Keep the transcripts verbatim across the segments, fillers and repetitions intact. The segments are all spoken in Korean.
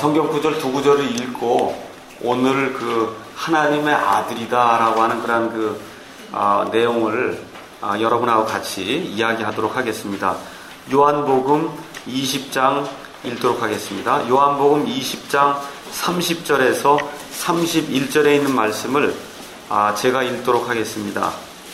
성경 구절 두 구절을 읽고 오늘 그 하나님의 아들이다라고 하는 그런 그 어, 내용을 어, 여러분하고 같이 이야기하도록 하겠습니다. 요한복음 이십 장 읽도록 하겠습니다. 요한복음 이십 장 삼십 절에서 삼십일 절에 있는 말씀을 아, 제가 읽도록 하겠습니다.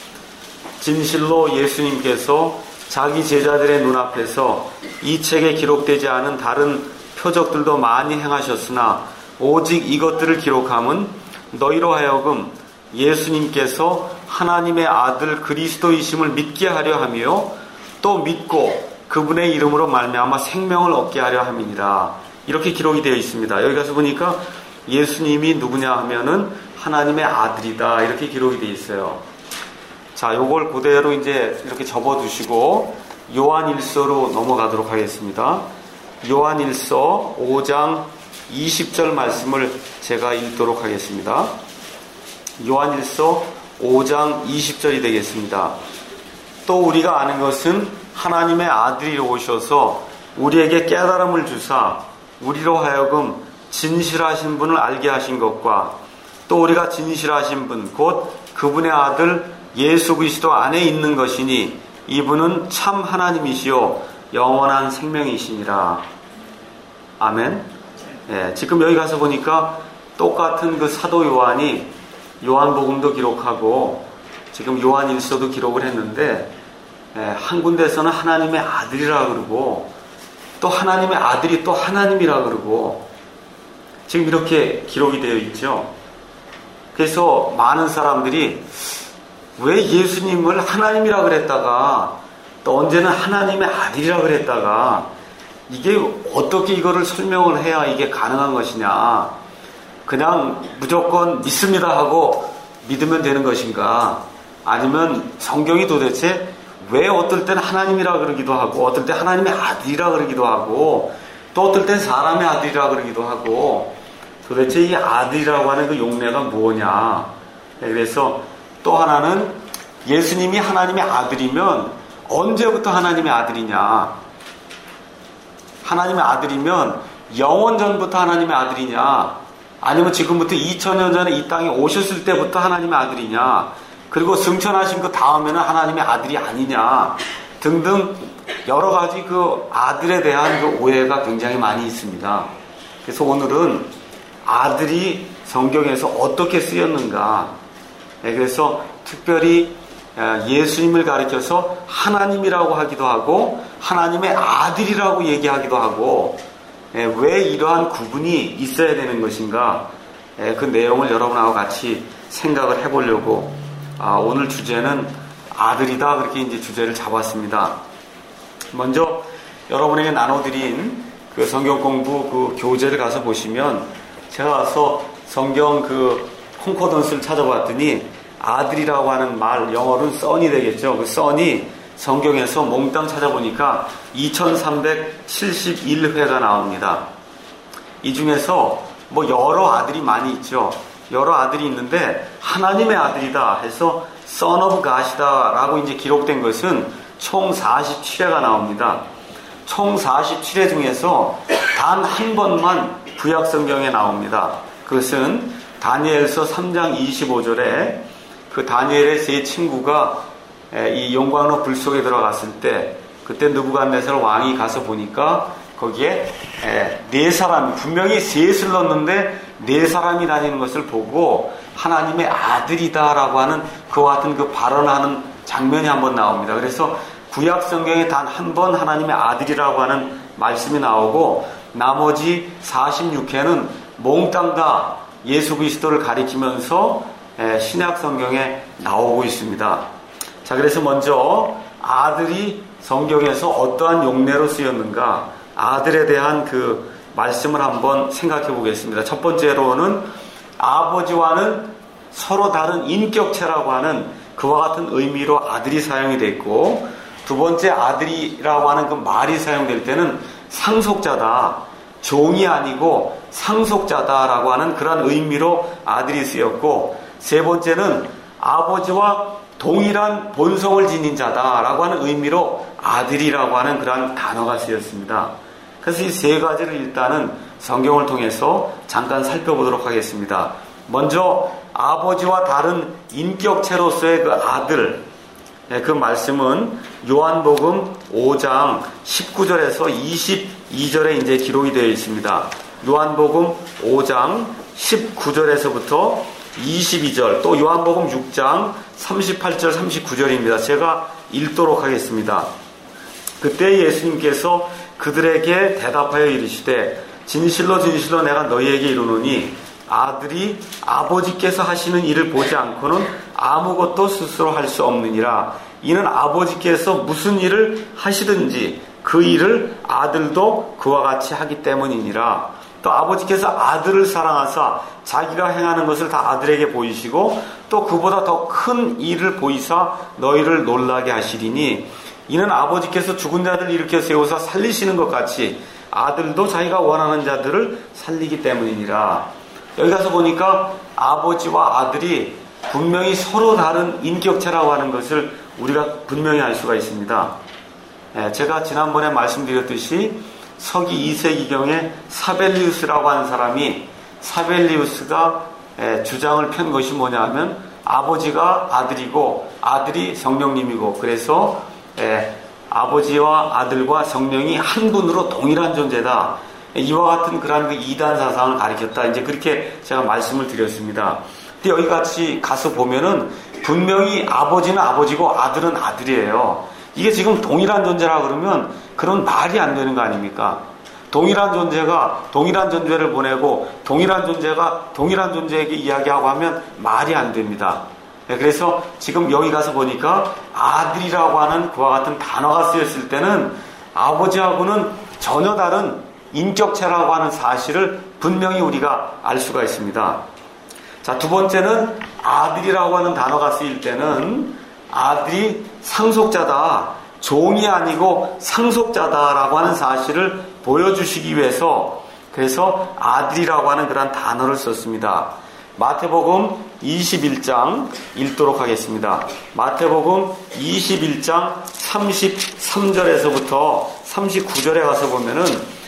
진실로 예수님께서 자기 제자들의 눈앞에서 이 책에 기록되지 않은 다른 표적들도 많이 행하셨으나 오직 이것들을 기록함은 너희로 하여금 예수님께서 하나님의 아들 그리스도이심을 믿게 하려 하며 또 믿고 그분의 이름으로 말미암아 생명을 얻게 하려 함이니라. 이렇게 기록이 되어 있습니다. 여기 가서 보니까 예수님이 누구냐 하면은 하나님의 아들이다. 이렇게 기록이 되어 있어요. 자, 요걸 그대로 이제 이렇게 접어두시고 요한일서로 넘어가도록 하겠습니다. 요한일서 오 장 이십 절 말씀을 제가 읽도록 하겠습니다. 요한일서 오 장 이십 절이 되겠습니다. 또 우리가 아는 것은 하나님의 아들이 오셔서 우리에게 깨달음을 주사 우리로 하여금 진실하신 분을 알게 하신 것과 또 우리가 진실하신 분 곧 그분의 아들 예수 그리스도 안에 있는 것이니 이분은 참 하나님이시요 영원한 생명이시니라. 아멘. 예, 지금 여기 가서 보니까 똑같은 그 사도 요한이 요한복음도 기록하고 지금 요한일서도 기록을 했는데 예, 한 군데서는 하나님의 아들이라 그러고 또 하나님의 아들이 또 하나님이라 그러고 지금 이렇게 기록이 되어 있죠. 그래서 많은 사람들이 왜 예수님을 하나님이라 그랬다가 또 언제는 하나님의 아들이라 그랬다가 이게 어떻게 이거를 설명을 해야 이게 가능한 것이냐, 그냥 무조건 믿습니다 하고 믿으면 되는 것인가, 아니면 성경이 도대체 왜 어떨 땐 하나님이라 그러기도 하고 어떨 때 하나님의 아들이라 그러기도 하고 또 어떨 땐 사람의 아들이라 그러기도 하고 도대체 이 아들이라고 하는 그 용례가 뭐냐. 그래서 또 하나는 예수님이 하나님의 아들이면 언제부터 하나님의 아들이냐, 하나님의 아들이면 영원 전부터 하나님의 아들이냐, 아니면 지금부터 이천 년 전에 이 땅에 오셨을 때부터 하나님의 아들이냐, 그리고 승천하신 그 다음에는 하나님의 아들이 아니냐 등등 여러 가지 그 아들에 대한 그 오해가 굉장히 많이 있습니다. 그래서 오늘은 아들이 성경에서 어떻게 쓰였는가, 그래서 특별히 예수님을 가리켜서 하나님이라고 하기도 하고 하나님의 아들이라고 얘기하기도 하고 왜 이러한 구분이 있어야 되는 것인가, 그 내용을 여러분하고 같이 생각을 해보려고 오늘 주제는 아들이다, 그렇게 이제 주제를 잡았습니다. 먼저 여러분에게 나눠드린 그 성경 공부 그 교재를 가서 보시면 제가 가서 성경 그 콩코던스를 찾아봤더니 아들이라고 하는 말, 영어로는 son이 되겠죠. 그 son이 성경에서 몽땅 찾아보니까 이천삼백칠십일 회가 나옵니다. 이 중에서 뭐 여러 아들이 많이 있죠. 여러 아들이 있는데 하나님의 아들이다 해서 Son of God이다 라고 이제 기록된 것은 총 사십칠 회가 나옵니다. 총 사십칠 회 중에서 단 한 번만 구약 성경에 나옵니다. 그것은 다니엘서 삼 장 이십오 절에 그 다니엘의 세 친구가 이 용광로 불 속에 들어갔을 때 그때 느부갓네살 왕이 가서 보니까 거기에 네 사람이, 분명히 셋을 넣었는데 네 사람이 다니는 것을 보고 하나님의 아들이다라고 하는 그와 같은 그 발언하는 장면이 한번 나옵니다. 그래서 구약 성경에 단 한 번 하나님의 아들이라고 하는 말씀이 나오고 나머지 사십육 회는 몽땅 다 예수 그리스도를 가리키면서 신약 성경에 나오고 있습니다. 자, 그래서 먼저 아들이 성경에서 어떠한 용례로 쓰였는가, 아들에 대한 그 말씀을 한번 생각해 보겠습니다. 첫 번째로는 아버지와는 서로 다른 인격체라고 하는 그와 같은 의미로 아들이 사용이 됐고, 두 번째 아들이라고 하는 그 말이 사용될 때는 상속자다, 종이 아니고 상속자다라고 하는 그런 의미로 아들이 쓰였고, 세 번째는 아버지와 동일한 본성을 지닌 자다라고 하는 의미로 아들이라고 하는 그런 단어가 쓰였습니다. 그래서 이 세 가지를 일단은 성경을 통해서 잠깐 살펴보도록 하겠습니다. 먼저 아버지와 다른 인격체로서의 그 아들, 그 말씀은 요한복음 오 장 십구 절에서 이십이 절에 이제 기록이 되어 있습니다. 요한복음 오 장 십구 절에서부터 이십이 절, 또 요한복음 육 장 삼십팔 절 삼십구 절입니다. 제가 읽도록 하겠습니다. 그때 예수님께서 그들에게 대답하여 이르시되 진실로 진실로 내가 너희에게 이르노니 아들이 아버지께서 하시는 일을 보지 않고는 아무것도 스스로 할 수 없느니라. 이는 아버지께서 무슨 일을 하시든지 그 일을 아들도 그와 같이 하기 때문이니라. 또 아버지께서 아들을 사랑하사 자기가 행하는 것을 다 아들에게 보이시고 또 그보다 더 큰 일을 보이사 너희를 놀라게 하시리니 이는 아버지께서 죽은 자들을 일으켜 세우사 살리시는 것 같이 아들도 자기가 원하는 자들을 살리기 때문이니라. 여기 가서 보니까 아버지와 아들이 분명히 서로 다른 인격체라고 하는 것을 우리가 분명히 알 수가 있습니다. 제가 지난번에 말씀드렸듯이 서기 이 세기경에 사벨리우스라고 하는 사람이 사벨리우스가 주장을 편 것이 뭐냐 하면 아버지가 아들이고 아들이 성령님이고 그래서 아버지와 아들과 성령이 한 분으로 동일한 존재다. 이와 같은 그런 그 이단 사상을 가리켰다. 이제 그렇게 제가 말씀을 드렸습니다. 근데 여기 같이 가서 보면은 분명히 아버지는 아버지고 아들은 아들이에요. 이게 지금 동일한 존재라 그러면 그런 말이 안 되는 거 아닙니까? 동일한 존재가 동일한 존재를 보내고 동일한 존재가 동일한 존재에게 이야기하고 하면 말이 안 됩니다. 그래서 지금 여기 가서 보니까 아들이라고 하는 그와 같은 단어가 쓰였을 때는 아버지하고는 전혀 다른 인격체라고 하는 사실을 분명히 우리가 알 수가 있습니다. 자, 두 번째는 아들이라고 하는 단어가 쓰일 때는 아들이 상속자다, 종이 아니고 상속자다라고 하는 사실을 보여주시기 위해서 그래서 아들이라고 하는 그런 단어를 썼습니다. 마태복음 이십일 장 읽도록 하겠습니다. 마태복음 이십일 장 삼십삼 절에서부터 삼십구 절에 가서 보면은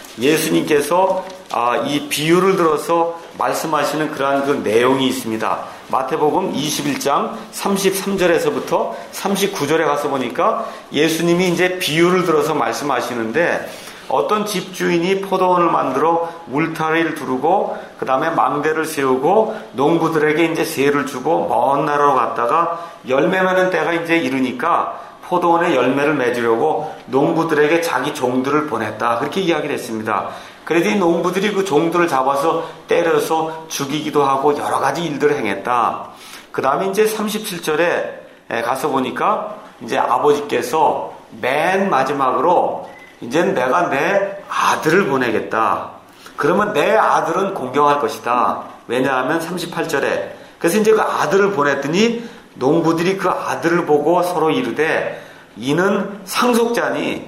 예수님께서 이 비유를 들어서 말씀하시는 그러한 그 내용이 있습니다. 마태복음 이십일 장 삼십삼 절에서부터 삼십구 절에 가서 보니까 예수님이 이제 비유를 들어서 말씀하시는데 어떤 집주인이 포도원을 만들어 울타리를 두르고 그 다음에 망대를 세우고 농부들에게 이제 세를 주고 먼 나라로 갔다가 열매 맺는 때가 이제 이르니까 포도원에 열매를 맺으려고 농부들에게 자기 종들을 보냈다. 그렇게 이야기를 했습니다. 그래도 이 농부들이 그 종들을 잡아서 때려서 죽이기도 하고 여러 가지 일들을 행했다. 그 다음에 이제 삼십칠 절에 가서 보니까 이제 아버지께서 맨 마지막으로 이제 내가 내 아들을 보내겠다. 그러면 내 아들은 공경할 것이다. 왜냐하면 삼십팔 절에 그래서 이제 그 아들을 보냈더니 농부들이 그 아들을 보고 서로 이르되 이는 상속자니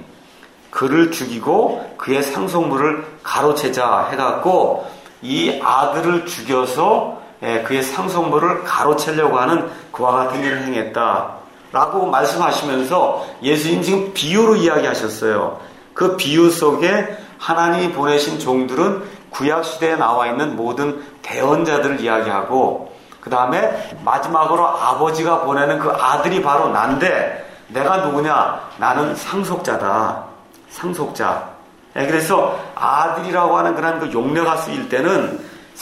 그를 죽이고 그의 상속물을 가로채자 해갖고 이 아들을 죽여서 그의 상속물을 가로채려고 하는 그와 같은 일을 행했다 라고 말씀하시면서 예수님 지금 비유로 이야기하셨어요. 그 비유 속에 하나님이 보내신 종들은 구약시대에 나와 있는 모든 대언자들을 이야기하고 그 다음에 마지막으로 아버지가 보내는 그 아들이 바로 난데 내가 누구냐? 나는 상속자다. 상속자. 그래서 아들이라고 하는 그런 그 용례가 쓰일 때는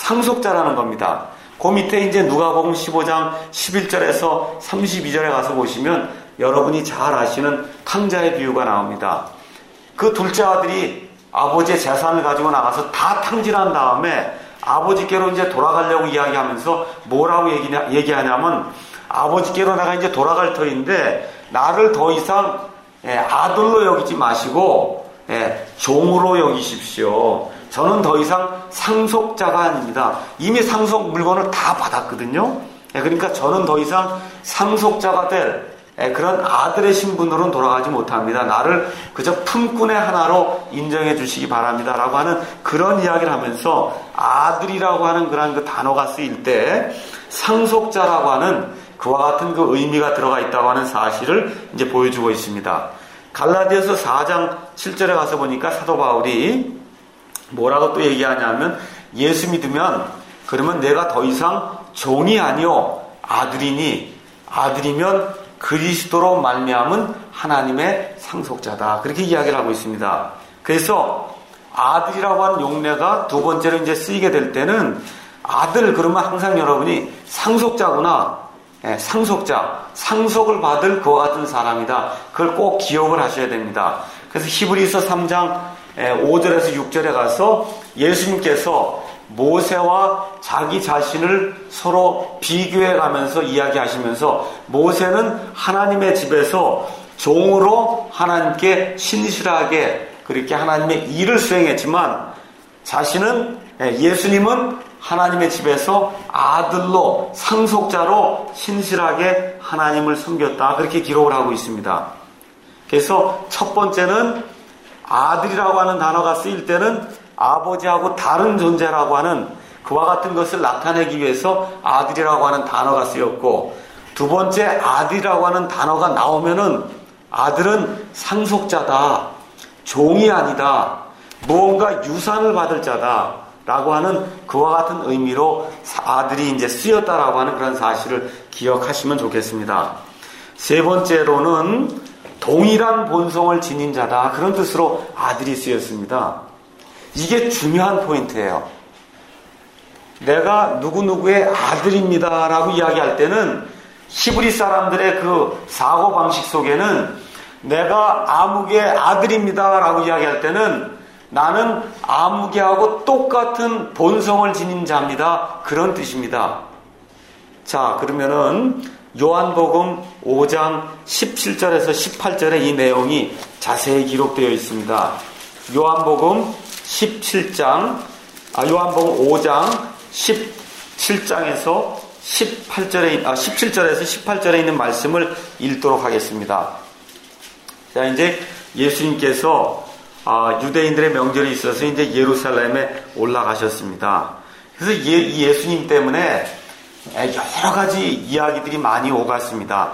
상속자라는 겁니다. 그 밑에 이제 누가복음 십오 장 십일 절에서 삼십이 절에 가서 보시면 여러분이 잘 아시는 탕자의 비유가 나옵니다. 그 둘째 아들이 아버지의 재산을 가지고 나가서 다 탕진한 다음에 아버지께로 이제 돌아가려고 이야기하면서 뭐라고 얘기냐, 얘기하냐면 아버지께로 내가 이제 돌아갈 터인데 나를 더 이상 예, 아들로 여기지 마시고 예, 종으로 여기십시오. 저는 더 이상 상속자가 아닙니다. 이미 상속 물건을 다 받았거든요. 예, 그러니까 저는 더 이상 상속자가 될 예, 그런 아들의 신분으로는 돌아가지 못합니다. 나를 그저 품꾼의 하나로 인정해 주시기 바랍니다. 라고 하는 그런 이야기를 하면서 아들이라고 하는 그런 그 단어가 쓰일 때 상속자라고 하는 그와 같은 그 의미가 들어가 있다고 하는 사실을 이제 보여주고 있습니다. 갈라디아서 사 장 칠 절에 가서 보니까 사도 바울이 뭐라고 또 얘기하냐면 예수 믿으면 그러면 내가 더 이상 종이 아니요 아들이니 아들이면 그리스도로 말미암은 하나님의 상속자다. 그렇게 이야기를 하고 있습니다. 그래서 아들이라고 하는 용례가 두 번째로 이제 쓰이게 될 때는 아들 그러면 항상 여러분이 상속자구나. 예, 상속자, 상속을 받을 그와 같은 사람이다. 그걸 꼭 기억을 하셔야 됩니다. 그래서 히브리서 삼 장 오 절에서 육 절에 가서 예수님께서 모세와 자기 자신을 서로 비교해 가면서 이야기하시면서 모세는 하나님의 집에서 종으로 하나님께 신실하게 그렇게 하나님의 일을 수행했지만 자신은 예수님은 하나님의 집에서 아들로 상속자로 신실하게 하나님을 섬겼다. 그렇게 기록을 하고 있습니다. 그래서 첫 번째는 아들이라고 하는 단어가 쓰일 때는 아버지하고 다른 존재라고 하는 그와 같은 것을 나타내기 위해서 아들이라고 하는 단어가 쓰였고, 두 번째 아들이라고 하는 단어가 나오면은 아들은 상속자다, 종이 아니다, 무언가 유산을 받을 자다 라고 하는 그와 같은 의미로 아들이 이제 쓰였다라고 하는 그런 사실을 기억하시면 좋겠습니다. 세 번째로는 동일한 본성을 지닌 자다, 그런 뜻으로 아들이 쓰였습니다. 이게 중요한 포인트예요. 내가 누구누구의 아들입니다 라고 이야기할 때는 히브리 사람들의 그 사고방식 속에는 내가 아무개 아들입니다 라고 이야기할 때는 나는 아무개하고 똑같은 본성을 지닌 자입니다, 그런 뜻입니다. 자, 그러면은 요한복음 오 장 십칠 절에서 십팔 절에 이 내용이 자세히 기록되어 있습니다. 요한복음 십칠 장, 아, 요한복음 오 장 십칠 장에서 십팔 절에, 아, 십칠 절에서 십팔 절에 있는 말씀을 읽도록 하겠습니다. 자, 이제 예수님께서 아, 유대인들의 명절이 있어서 이제 예루살렘에 올라가셨습니다. 그래서 예, 이 예수님 때문에 여러 가지 이야기들이 많이 오갔습니다.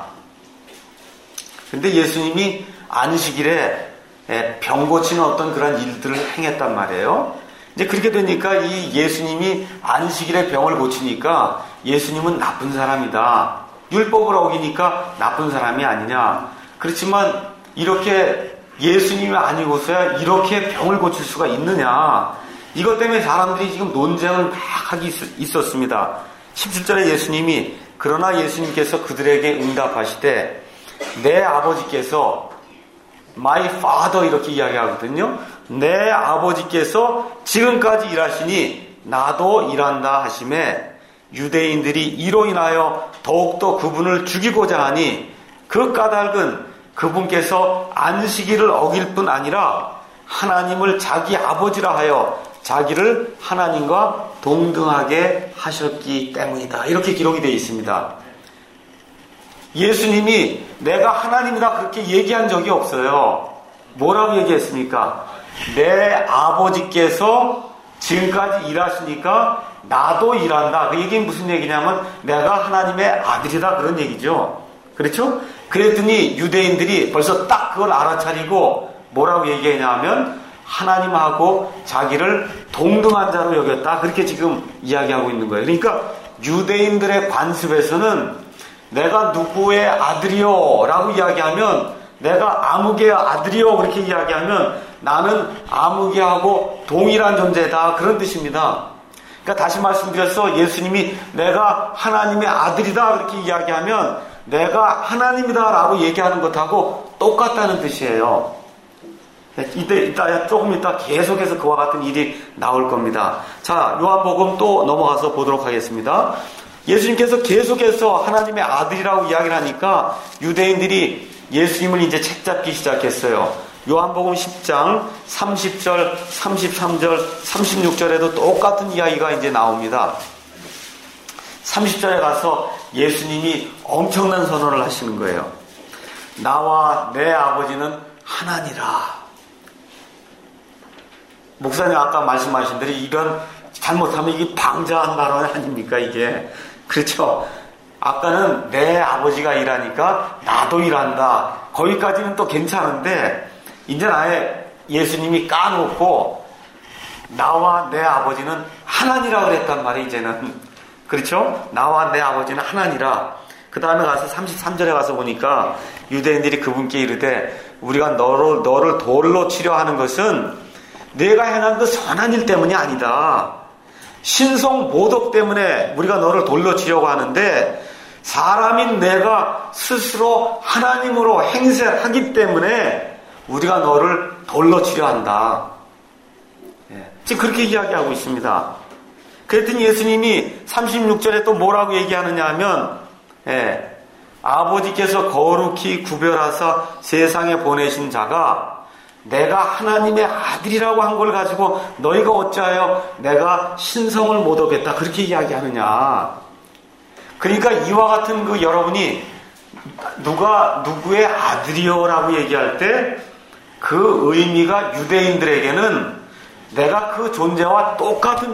근데 예수님이 안식일에 병 고치는 어떤 그런 일들을 행했단 말이에요. 이제 그렇게 되니까 이 예수님이 안식일에 병을 고치니까 예수님은 나쁜 사람이다, 율법을 어기니까 나쁜 사람이 아니냐. 그렇지만 이렇게 예수님이 아니고서야 이렇게 병을 고칠 수가 있느냐, 이것 때문에 사람들이 지금 논쟁을 막 하기 있었습니다. 십칠 절에 예수님이, 그러나 예수님께서 그들에게 응답하시되 내 아버지께서, my father 이렇게 이야기하거든요. 내 아버지께서 지금까지 일하시니 나도 일한다 하시매, 유대인들이 이로 인하여 더욱더 그분을 죽이고자 하니 그 까닭은 그분께서 안식일을 어길 뿐 아니라 하나님을 자기 아버지라 하여 자기를 하나님과 동등하게 하셨기 때문이다. 이렇게 기록이 되어 있습니다. 예수님이 내가 하나님이다 그렇게 얘기한 적이 없어요. 뭐라고 얘기했습니까? 내 아버지께서 지금까지 일하시니까 나도 일한다. 그 얘기는 무슨 얘기냐면 내가 하나님의 아들이다, 그런 얘기죠. 그렇죠? 그랬더니 유대인들이 벌써 딱 그걸 알아차리고 뭐라고 얘기했냐면 하나님하고 자기를 동등한 자로 여겼다, 그렇게 지금 이야기하고 있는 거예요. 그러니까 유대인들의 관습에서는 내가 누구의 아들이요 라고 이야기하면, 내가 아무개의 아들이요 그렇게 이야기하면 나는 아무개하고 동일한 존재다, 그런 뜻입니다. 그러니까 다시 말씀드려서 예수님이 내가 하나님의 아들이다 그렇게 이야기하면 내가 하나님이다 라고 얘기하는 것하고 똑같다는 뜻이에요. 이때, 이따, 조금 이따 계속해서 그와 같은 일이 나올 겁니다. 자, 요한복음 또 넘어가서 보도록 하겠습니다. 예수님께서 계속해서 하나님의 아들이라고 이야기를 하니까 유대인들이 예수님을 이제 책잡기 시작했어요. 요한복음 십 장 삼십 절, 삼십삼 절, 삼십육 절에도 똑같은 이야기가 이제 나옵니다. 삼십 절에 가서 예수님이 엄청난 선언을 하시는 거예요. 나와 내 아버지는 하나니라. 목사님 아까 말씀하신 대로 이건 잘못하면 이게 방자한 발언 아닙니까, 이게? 그렇죠? 아까는 내 아버지가 일하니까 나도 일한다, 거기까지는 또 괜찮은데 이제 아예 예수님이 까놓고 나와 내 아버지는 하나니라 그랬단 말이에요, 이제는. 그렇죠? 나와 내 아버지는 하나니라. 그 다음에 가서 삼십삼 절에 가서 보니까 유대인들이 그분께 이르되 우리가 너를, 너를 돌로 치려 하는 것은 내가 행한 그 선한 일 때문이 아니다. 신성 모독 때문에 우리가 너를 돌로 치려고 하는데 사람인 내가 스스로 하나님으로 행세하기 때문에 우리가 너를 돌로 치려 한다. 예, 지금 그렇게 이야기하고 있습니다. 그랬더니 예수님이 삼십육 절에 또 뭐라고 얘기하느냐 하면 예, 아버지께서 거룩히 구별하사 세상에 보내신 자가 내가 하나님의 아들이라고 한 걸 가지고 너희가 어찌하여 내가 신성을 못 얻겠다 그렇게 이야기하느냐. 그러니까 이와 같은 그 여러분이 누가 누구의 아들이요 라고 얘기할 때 그 의미가 유대인들에게는 내가 그 존재와 똑같은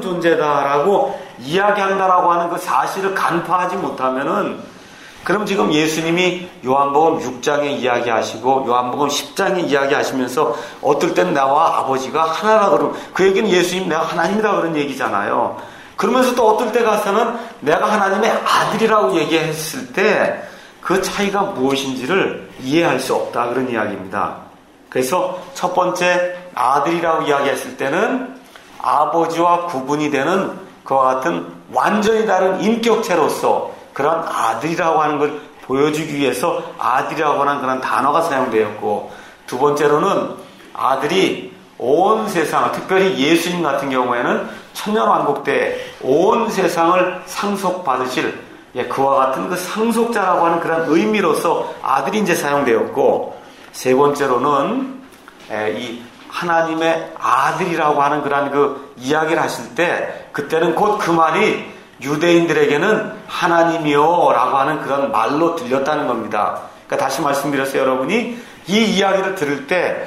존재다라고 이야기한다라고 하는 그 사실을 간파하지 못하면은 그럼 지금 예수님이 요한복음 육 장에 이야기하시고 요한복음 십 장에 이야기하시면서 어떨 땐 나와 아버지가 하나라 그러고 그 얘기는 예수님 내가 하나님이다 그런 얘기잖아요. 그러면서 또 어떨 때 가서는 내가 하나님의 아들이라고 얘기했을 때 그 차이가 무엇인지를 이해할 수 없다 그런 이야기입니다. 그래서 첫 번째 아들이라고 이야기했을 때는 아버지와 구분이 되는 그와 같은 완전히 다른 인격체로서 그런 아들이라고 하는 걸 보여주기 위해서 아들이라고 하는 그런 단어가 사용되었고 두 번째로는 아들이 온 세상을 특별히 예수님 같은 경우에는 천년왕국 때 온 세상을 상속받으실 예, 그와 같은 그 상속자라고 하는 그런 의미로서 아들이 이제 사용되었고 세 번째로는 예, 이 하나님의 아들이라고 하는 그런 그 이야기를 하실 때 그때는 곧 그 말이 유대인들에게는 하나님이요 라고 하는 그런 말로 들렸다는 겁니다. 그러니까 다시 말씀드렸어요. 여러분이 이 이야기를 들을 때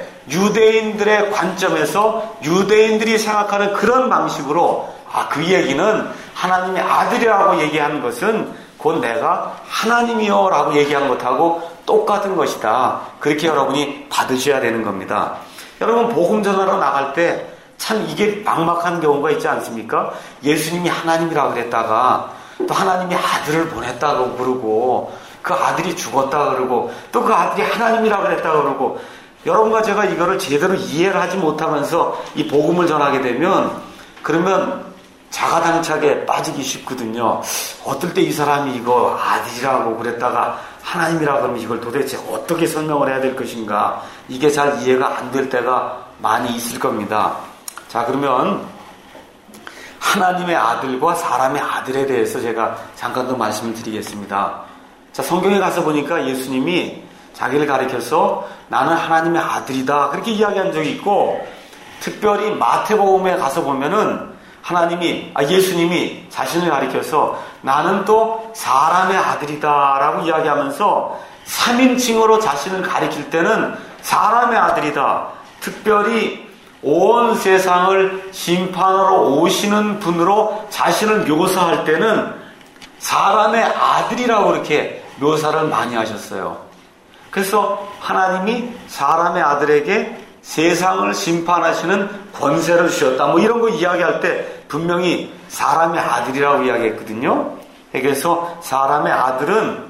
유대인들의 관점에서 유대인들이 생각하는 그런 방식으로 아, 그 얘기는 하나님의 아들이라고 얘기하는 것은 곧 내가 하나님이요 라고 얘기한 것하고 똑같은 것이다. 그렇게 여러분이 받으셔야 되는 겁니다. 여러분 복음 전하러 나갈 때 참 이게 막막한 경우가 있지 않습니까? 예수님이 하나님이라고 그랬다가 또 하나님이 아들을 보냈다고 그러고 그 아들이 죽었다 그러고 또 그 아들이 하나님이라고 그랬다 그러고 여러분과 제가 이거를 제대로 이해를 하지 못하면서 이 복음을 전하게 되면 그러면 자가당착에 빠지기 쉽거든요. 어떨 때 이 사람이 이거 아들이라고 그랬다가 하나님이라고 하면 이걸 도대체 어떻게 설명을 해야 될 것인가 이게 잘 이해가 안 될 때가 많이 있을 겁니다. 자, 그러면 하나님의 아들과 사람의 아들에 대해서 제가 잠깐 더 말씀을 드리겠습니다. 자, 성경에 가서 보니까 예수님이 자기를 가리켜서 나는 하나님의 아들이다 그렇게 이야기한 적이 있고 특별히 마태복음에 가서 보면은 하나님이 아 예수님이 자신을 가리켜서 나는 또 사람의 아들이다 라고 이야기하면서 삼인칭으로 자신을 가리킬 때는 사람의 아들이다. 특별히 온 세상을 심판하러 오시는 분으로 자신을 묘사할 때는 사람의 아들이라고 이렇게 묘사를 많이 하셨어요. 그래서 하나님이 사람의 아들에게 세상을 심판하시는 권세를 주셨다. 뭐 이런 거 이야기할 때 분명히 사람의 아들이라고 이야기했거든요. 그래서 사람의 아들은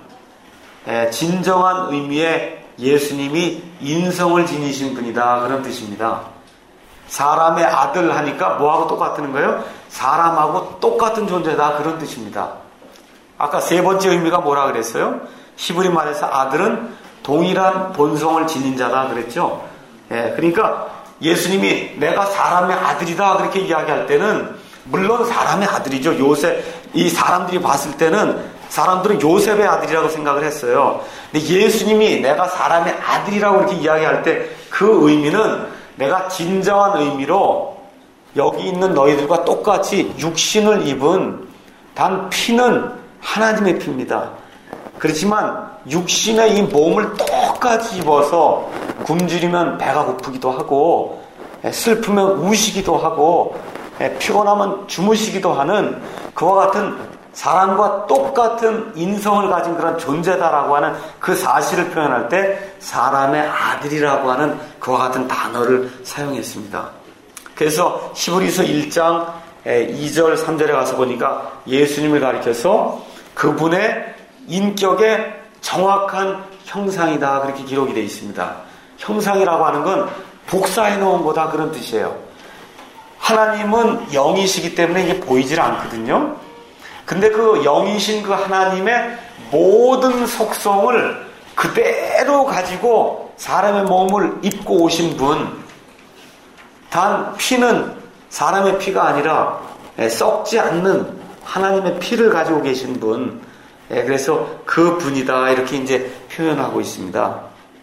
진정한 의미의 예수님이 인성을 지니신 분이다. 그런 뜻입니다. 사람의 아들 하니까 뭐하고 똑같은 거예요? 사람하고 똑같은 존재다. 그런 뜻입니다. 아까 세 번째 의미가 뭐라 그랬어요? 히브리 말에서 아들은 동일한 본성을 지닌 자다 그랬죠. 예, 그러니까 예수님이 내가 사람의 아들이다 그렇게 이야기할 때는 물론 사람의 아들이죠. 요셉, 이 사람들이 봤을 때는 사람들은 요셉의 아들이라고 생각을 했어요. 근데 예수님이 내가 사람의 아들이라고 이렇게 이야기할 때 그 의미는 내가 진정한 의미로 여기 있는 너희들과 똑같이 육신을 입은 단 피는 하나님의 피입니다. 그렇지만 육신의 이 몸을 똑같이 입어서 굶주리면 배가 고프기도 하고 슬프면 우시기도 하고 피곤하면 주무시기도 하는 그와 같은 사람과 똑같은 인성을 가진 그런 존재다라고 하는 그 사실을 표현할 때 사람의 아들이라고 하는 그와 같은 단어를 사용했습니다. 그래서 히브리서 일 장 이 절 삼 절에 가서 보니까 예수님을 가리켜서 그분의 인격의 정확한 형상이다 그렇게 기록이 되어 있습니다. 형상이라고 하는 건 복사해 놓은 거다 그런 뜻이에요. 하나님은 영이시기 때문에 이게 보이질 않거든요. 근데 그 영이신 그 하나님의 모든 속성을 그대로 가지고 사람의 몸을 입고 오신 분, 단 피는 사람의 피가 아니라 썩지 않는 하나님의 피를 가지고 계신 분, 그래서 그 분이다 이렇게 이제 표현하고 있습니다.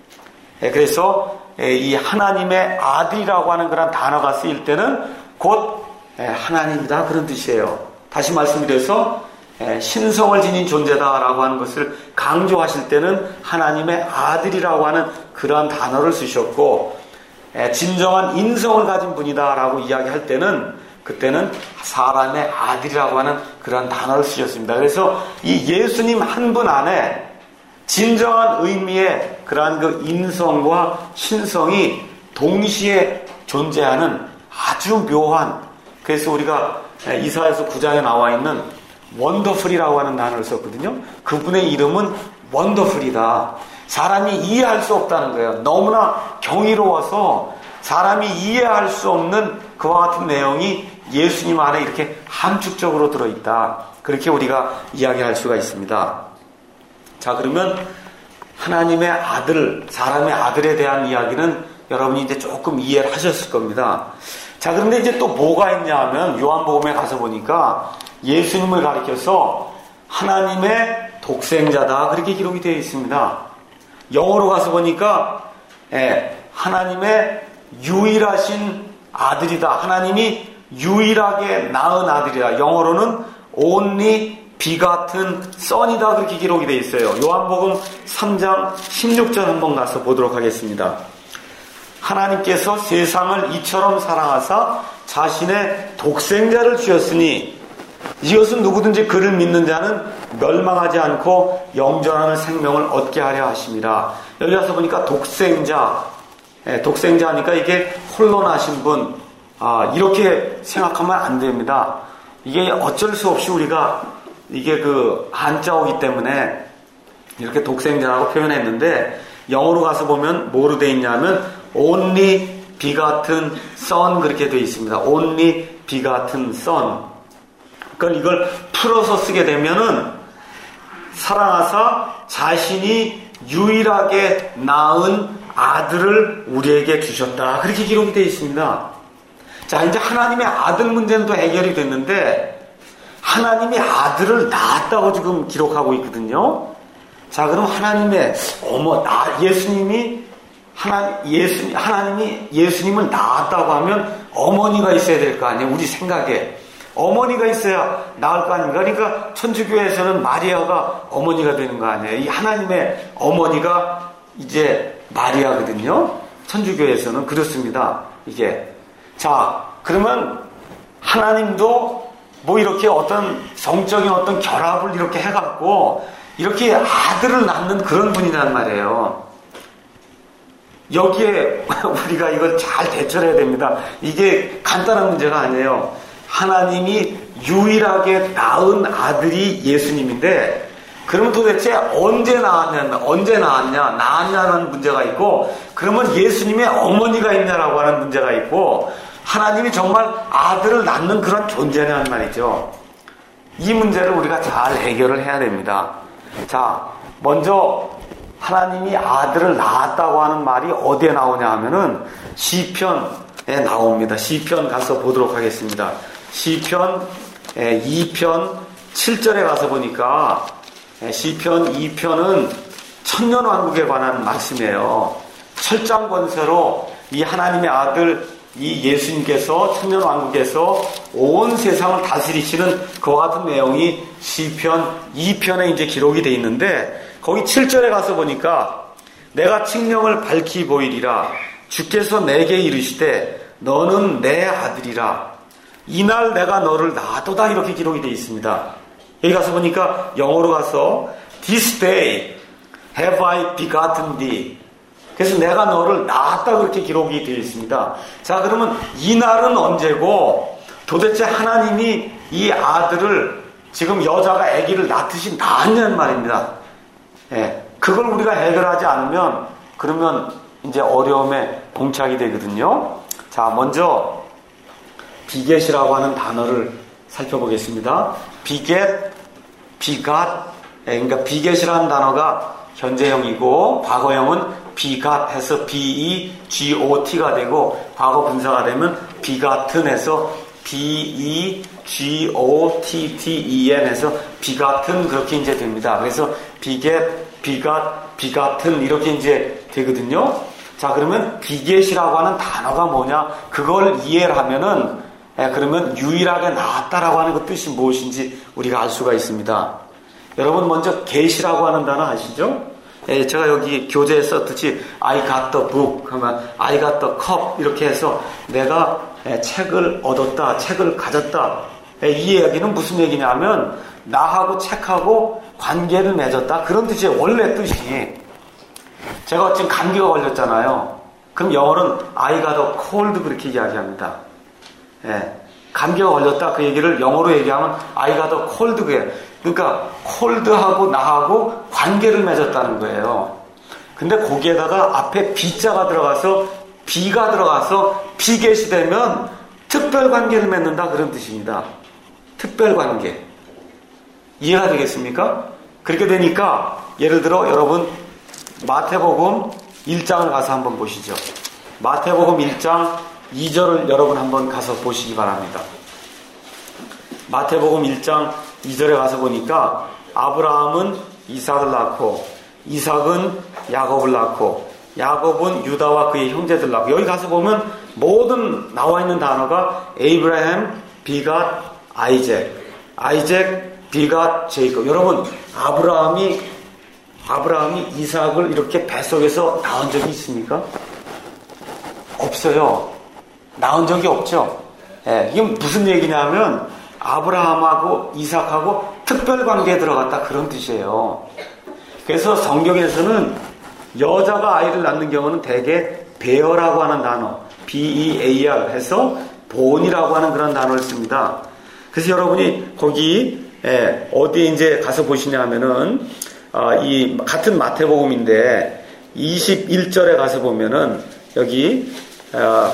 그래서 이 하나님의 아들이라고 하는 그런 단어가 쓰일 때는 곧 하나님이다 그런 뜻이에요. 다시 말씀드려서 신성을 지닌 존재다라고 하는 것을 강조하실 때는 하나님의 아들이라고 하는 그러한 단어를 쓰셨고, 진정한 인성을 가진 분이다라고 이야기할 때는 그때는 사람의 아들이라고 하는 그러한 단어를 쓰셨습니다. 그래서 이 예수님 한 분 안에 진정한 의미의 그러한 그 인성과 신성이 동시에 존재하는 아주 묘한, 그래서 우리가 이사야서 구 장에 나와 있는 원더풀이라고 하는 단어를 썼거든요. 그분의 이름은 원더풀이다. 사람이 이해할 수 없다는 거예요. 너무나 경이로워서 사람이 이해할 수 없는 그와 같은 내용이 예수님 안에 이렇게 함축적으로 들어있다. 그렇게 우리가 이야기할 수가 있습니다. 자, 그러면 하나님의 아들, 사람의 아들에 대한 이야기는 여러분이 이제 조금 이해를 하셨을 겁니다. 자, 그런데 이제 또 뭐가 있냐 하면 요한복음에 가서 보니까 예수님을 가리켜서 하나님의 독생자다 그렇게 기록이 되어 있습니다. 영어로 가서 보니까 예, 하나님의 유일하신 아들이다. 하나님이 유일하게 낳은 아들이다. 영어로는 only begotten son이다 그렇게 기록이 되어 있어요. 요한복음 삼 장 십육 절 한번 가서 보도록 하겠습니다. 하나님께서 세상을 이처럼 사랑하사 자신의 독생자를 주셨으니 이것은 누구든지 그를 믿는 자는 멸망하지 않고 영존하는 생명을 얻게 하려 하심이라. 여기 가서 보니까 독생자, 예, 독생자 하니까 이게 홀로 나신 분, 아, 이렇게 생각하면 안 됩니다. 이게 어쩔 수 없이 우리가 이게 그 한자어이기 때문에 이렇게 독생자라고 표현했는데 영어로 가서 보면 뭐로 되어 있냐면 only begotten son 그렇게 되어 있습니다. only begotten son. 그러니까 이걸 풀어서 쓰게 되면은 사랑하사 자신이 유일하게 낳은 아들을 우리에게 주셨다 그렇게 기록이 되어 있습니다. 자, 이제 하나님의 아들 문제는 또 해결이 됐는데 하나님이 아들을 낳았다고 지금 기록하고 있거든요. 자, 그럼 하나님의 어머, 나 예수님이 하나 예수 하나님이 예수님을 낳았다고 하면 어머니가 있어야 될 거 아니에요. 우리 생각에 어머니가 있어야 나을 거 아닙니까? 그러니까 천주교에서는 마리아가 어머니가 되는 거 아니에요. 이 하나님의 어머니가 이제 마리아거든요. 천주교에서는 그렇습니다. 이게 자, 그러면 하나님도 뭐 이렇게 어떤 성적인 어떤 결합을 이렇게 해갖고 이렇게 아들을 낳는 그런 분이란 말이에요. 여기에 우리가 이걸 잘 대처해야 됩니다. 이게 간단한 문제가 아니에요. 하나님이 유일하게 낳은 아들이 예수님인데 그러면 도대체 언제 낳았냐, 언제 낳았냐, 낳았냐는 문제가 있고 그러면 예수님의 어머니가 있냐라고 하는 문제가 있고 하나님이 정말 아들을 낳는 그런 존재냐는 말이죠. 이 문제를 우리가 잘 해결을 해야 됩니다. 자, 먼저 하나님이 아들을 낳았다고 하는 말이 어디에 나오냐 하면은 시편에 나옵니다. 시편 가서 보도록 하겠습니다. 시편 이 편 칠 절에 가서 보니까 시편 이 편은 천년왕국에 관한 말씀이에요. 철장권세로 이 하나님의 아들 이 예수님께서 천년왕국에서 온 세상을 다스리시는 그와 같은 내용이 시편 이 편에 이제 기록이 되어 있는데 거기 칠 절에 가서 보니까 내가 칙령을 밝히 보이리라 주께서 내게 이르시되 너는 내 아들이라 이날 내가 너를 낳았도다 이렇게 기록이 되어 있습니다. 여기 가서 보니까 영어로 가서 This day have I begotten thee. 그래서 내가 너를 낳았다 그렇게 기록이 되어 있습니다. 자, 그러면 이 날은 언제고 도대체 하나님이 이 아들을 지금 여자가 아기를 낳듯이 낳았냐는 말입니다. 예, 그걸 우리가 해결하지 않으면 그러면 이제 어려움에 봉착이 되거든요. 자, 먼저 비겟이라고 하는 단어를 살펴보겠습니다. 비겟, 비갓, 예, 그러니까 비겟이라는 단어가 현재형이고 과거형은 비갓 해서 B-E-G-O-T가 되고 과거 분사가 되면 비갓은 해서 B-E-G-O-T-T-E-N 해서 비갓은 그렇게 이제 됩니다. 그래서 비겟, 비갓, 비갓은 이렇게 이제 되거든요. 자, 그러면 비겟이라고 하는 단어가 뭐냐? 그걸 이해를 하면은 예, 그러면 유일하게 낳았다라고 하는 그 뜻이 무엇인지 우리가 알 수가 있습니다. 여러분 먼저 get이라고 하는 단어 아시죠? 예, 제가 여기 교재에 썼듯이 I got the book 하면 I got the cup 이렇게 해서 내가 예, 책을 얻었다, 책을 가졌다. 예, 이 얘기는 무슨 얘기냐면 나하고 책하고 관계를 맺었다 그런 뜻이에요. 원래 뜻이. 제가 지금 감기가 걸렸잖아요. 그럼 영어로는 I got a cold 그렇게 이야기합니다. 예, 감기가 걸렸다 그 얘기를 영어로 얘기하면 I got a cold 그래요. 그러니까 콜드하고 나하고 관계를 맺었다는 거예요. 근데 거기에다가 앞에 비자가 들어가서 비가 들어가서 비겟이 되면 특별관계를 맺는다 그런 뜻입니다. 특별관계. 이해가 되겠습니까? 그렇게 되니까 예를 들어 여러분 마태복음 일 장을 가서 한번 보시죠. 마태복음 일 장 이 절을 여러분 한번 가서 보시기 바랍니다. 마태복음 일 장 이 절에 가서 보니까 아브라함은 이삭을 낳고 이삭은 야곱을 낳고 야곱은 유다와 그의 형제들 낳고 여기 가서 보면 모든 나와 있는 단어가 에이브라햄, 비갓, 아이잭 아이잭, 비갓, 제이콥. 여러분 아브라함이 아브라함이 이삭을 이렇게 뱃속에서 낳은 적이 있습니까? 없어요. 낳은 적이 없죠. 예, 이게 무슨 얘기냐면 아브라함하고 이삭하고 특별관계에 들어갔다 그런 뜻이에요. 그래서 성경에서는 여자가 아이를 낳는 경우는 대개 베어라고 하는 단어 B-E-A-R 해서 본이라고 하는 그런 단어를 씁니다. 그래서 여러분이 거기 예, 어디에 이제 가서 보시냐면은 어, 이 같은 마태복음인데 이십일 절에 가서 보면은 여기 어,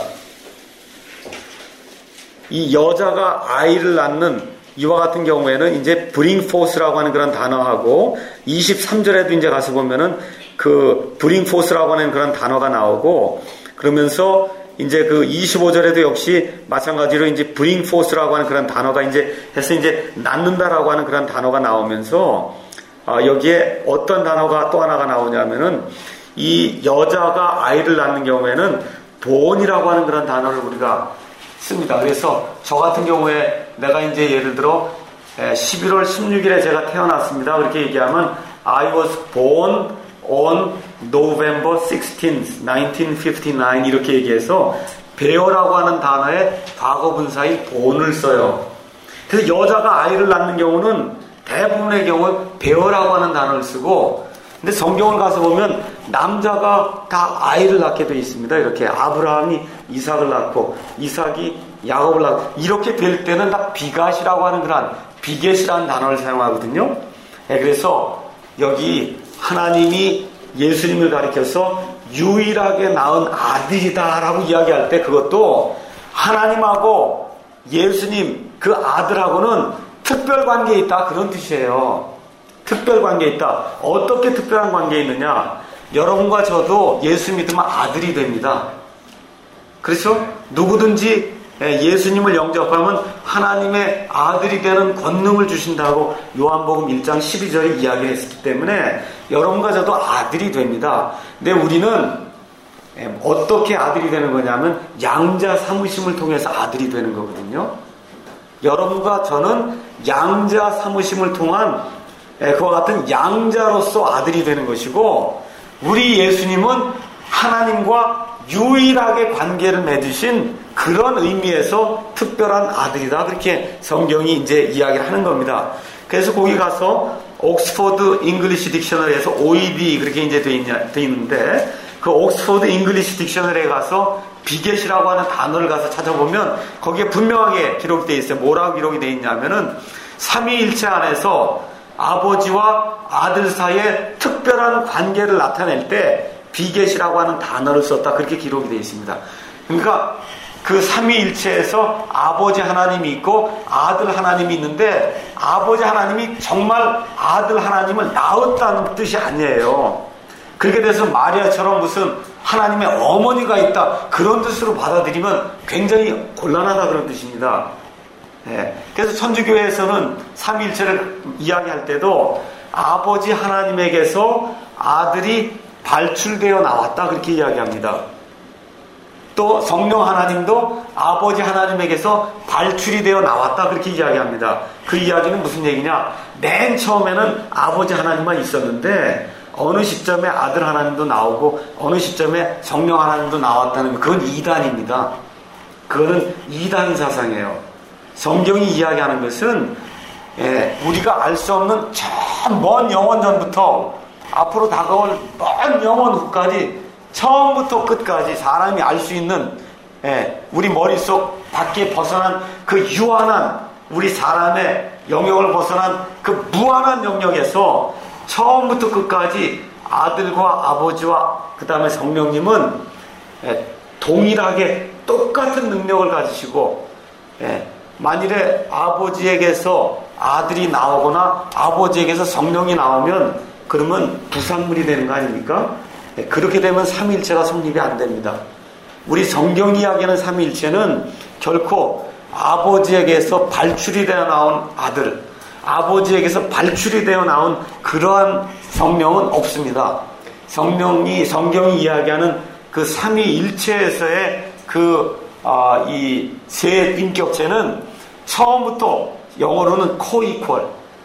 이 여자가 아이를 낳는 이와 같은 경우에는 이제 bring forth라고 하는 그런 단어하고 이십삼 절에도 이제 가서 보면은 그 bring forth라고 하는 그런 단어가 나오고 그러면서 이제 그 이십오 절에도 역시 마찬가지로 이제 bring forth라고 하는 그런 단어가 이제 해서 이제 낳는다라고 하는 그런 단어가 나오면서 아, 여기에 어떤 단어가 또 하나가 나오냐면은 이 여자가 아이를 낳는 경우에는 본이라고 하는 그런 단어를 우리가 씁니다. 그래서 저 같은 경우에 내가 이제 예를 들어 십일월 십육일에 제가 태어났습니다. 그렇게 얘기하면 I was born on November sixteenth, nineteen fifty-nine 이렇게 얘기해서 bear라고 하는 단어에 과거 분사인 born을 써요. 그래서 여자가 아이를 낳는 경우는 대부분의 경우 bear라고 하는 단어를 쓰고 근데 성경을 가서 보면 남자가 다 아이를 낳게 되어 있습니다. 이렇게 아브라함이 이삭을 낳고 이삭이 야곱을 낳고 이렇게 될 때는 다 비갓이라고 하는 그런 비겟이라는 단어를 사용하거든요. 네, 그래서 여기 하나님이 예수님을 가리켜서 유일하게 낳은 아들이다라고 이야기할 때 그것도 하나님하고 예수님 그 아들하고는 특별 관계에 있다 그런 뜻이에요. 특별 관계에 있다. 어떻게 특별한 관계에 있느냐? 여러분과 저도 예수 믿으면 아들이 됩니다. 그렇죠? 누구든지 예수님을 영접하면 하나님의 아들이 되는 권능을 주신다고 요한복음 일 장 십이 절에 이야기했기 때문에 여러분과 저도 아들이 됩니다. 근데 우리는 어떻게 아들이 되는 거냐면 양자 삼으심을 통해서 아들이 되는 거거든요. 여러분과 저는 양자 삼으심을 통한 그와 같은 양자로서 아들이 되는 것이고 우리 예수님은 하나님과 유일하게 관계를 맺으신 그런 의미에서 특별한 아들이다 그렇게 성경이 이제 이야기를 하는 겁니다. 그래서 거기 가서 옥스퍼드 잉글리시 딕셔너리에서 오이디 그렇게 이제 돼 있냐, 돼 있는데 그 옥스포드 잉글리시 딕셔너리에 가서 비겟이라고 하는 단어를 가서 찾아보면 거기에 분명하게 기록되어 있어요. 뭐라고 기록이 되어 있냐면은 삼위일체 안에서 아버지와 아들 사이에 특별한 관계를 나타낼 때 비겟이라고 하는 단어를 썼다. 그렇게 기록이 되어 있습니다. 그러니까 그 삼위일체에서 아버지 하나님이 있고 아들 하나님이 있는데 아버지 하나님이 정말 아들 하나님을 낳았다는 뜻이 아니에요. 그렇게 돼서 마리아처럼 무슨 하나님의 어머니가 있다 그런 뜻으로 받아들이면 굉장히 곤란하다 그런 뜻입니다. 네. 그래서 천주교에서는 삼위일체를 이야기할 때도 아버지 하나님에게서 아들이 발출되어 나왔다 그렇게 이야기합니다. 또 성령 하나님도 아버지 하나님에게서 발출이 되어 나왔다 그렇게 이야기합니다. 그 이야기는 무슨 얘기냐? 맨 처음에는 아버지 하나님만 있었는데 어느 시점에 아들 하나님도 나오고 어느 시점에 성령 하나님도 나왔다는 그건 이단입니다. 그거는 이단 사상이에요. 성경이 이야기하는 것은 예, 우리가 알 수 없는 저 먼 영원 전부터 앞으로 다가올 먼 영원 후까지 처음부터 끝까지 사람이 알 수 있는 예, 우리 머릿속 밖에 벗어난 그 유한한 우리 사람의 영역을 벗어난 그 무한한 영역에서 처음부터 끝까지 아들과 아버지와 그 다음에 성령님은 예, 동일하게 똑같은 능력을 가지시고 예, 만일에 아버지에게서 아들이 나오거나 아버지에게서 성령이 나오면 그러면 부산물이 되는 거 아닙니까? 예, 그렇게 되면 삼위일체가 성립이 안 됩니다. 우리 성경 이야기하는 삼위일체는 결코 아버지에게서 발출이 되어 나온 아들, 아버지에게서 발출이 되어 나온 그러한 성령은 없습니다. 성령이, 성경이 이야기하는 그 삼위일체에서의 그, 아, 이 세 인격체는 처음부터 영어로는 코이퀄,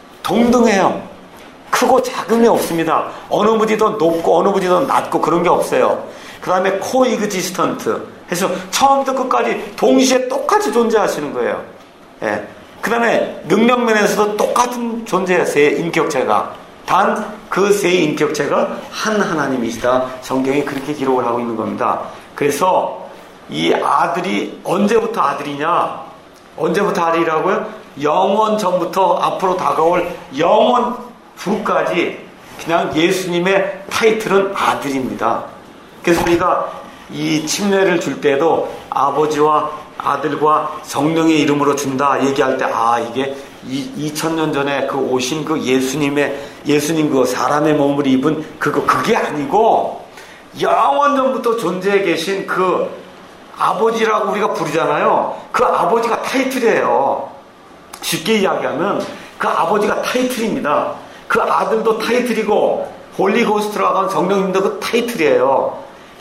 동등해요. 크고 작음이 없습니다. 어느 분이 더 높고 어느 분이 더 낮고 그런 게 없어요. 그 다음에 코이그지스턴트 해서 처음부터 끝까지 동시에 똑같이 존재하시는 거예요. 예. 그 다음에 능력면에서도 똑같은 존재예요. 세 인격체가. 단 그 세 인격체가 한 하나님이시다. 성경이 그렇게 기록을 하고 있는 겁니다. 그래서 이 아들이 언제부터 아들이냐? 언제부터 아들이라고요? 영원 전부터 앞으로 다가올 영원 후까지 그냥 예수님의 타이틀은 아들입니다. 그래서 우리가 이 침례를 줄 때도 아버지와 아들과 성령의 이름으로 준다 얘기할 때 아 이게 이천 년 전에 그 오신 그 예수님의 예수님 그 사람의 몸을 입은 그거 그게 아니고 영원 전부터 존재해 계신 그 아버지라고 우리가 부르잖아요. 그 아버지가 타이틀이에요. 쉽게 이야기하면 그 아버지가 타이틀입니다. 그 아들도 타이틀이고 홀리고스트라고 하는 성령님도 그 타이틀이에요.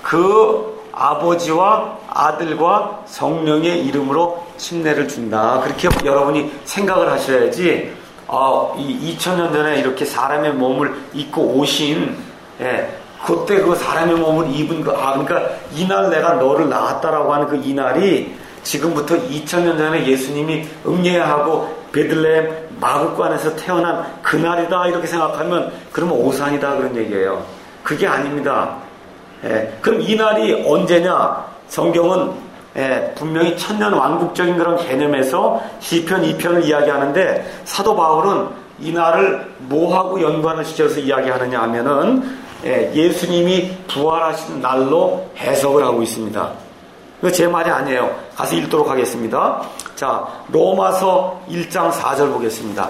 그 아버지와 아들과 성령의 이름으로 침례를 준다. 그렇게 여러분이 생각을 하셔야지 어, 이 이천 년 전에 이렇게 사람의 몸을 입고 오신 예, 그때 그 사람의 몸을 입은 그, 아, 그러니까 이날 내가 너를 낳았다라고 하는 그 이날이 지금부터 이천 년 전에 예수님이 응예하고 베들레헴 마구간에서 태어난 그날이다 이렇게 생각하면 그러면 오산이다 그런 얘기예요. 그게 아닙니다. 예, 그럼 이날이 언제냐? 성경은 예, 분명히 천년 왕국적인 그런 개념에서 시편 이 편을 이야기하는데 사도 바울은 이날을 뭐하고 연관을 시켜서 이야기하느냐 하면은 예, 예수님이 부활하신 날로 해석을 하고 있습니다. 이거 제 말이 아니에요. 가서 읽도록 하겠습니다. 자, 로마서 일 장 사 절 보겠습니다.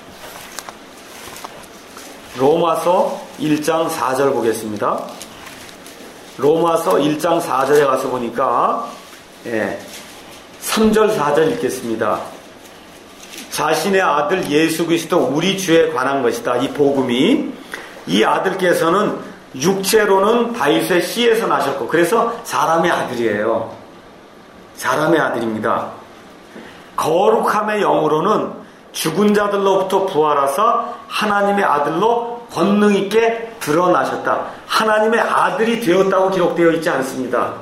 로마서 일 장 사 절 보겠습니다. 로마서 일 장 사 절에 가서 보니까 예, 삼 절 사 절 읽겠습니다. 자신의 아들 예수 그리스도 우리 주에 관한 것이다. 이 복음이 이 아들께서는 육체로는 다윗의 씨에서 나셨고 그래서 사람의 아들이에요. 사람의 아들입니다. 거룩함의 영으로는 죽은 자들로부터 부활하사 하나님의 아들로 권능 있게 드러나셨다. 하나님의 아들이 되었다고 기록되어 있지 않습니다.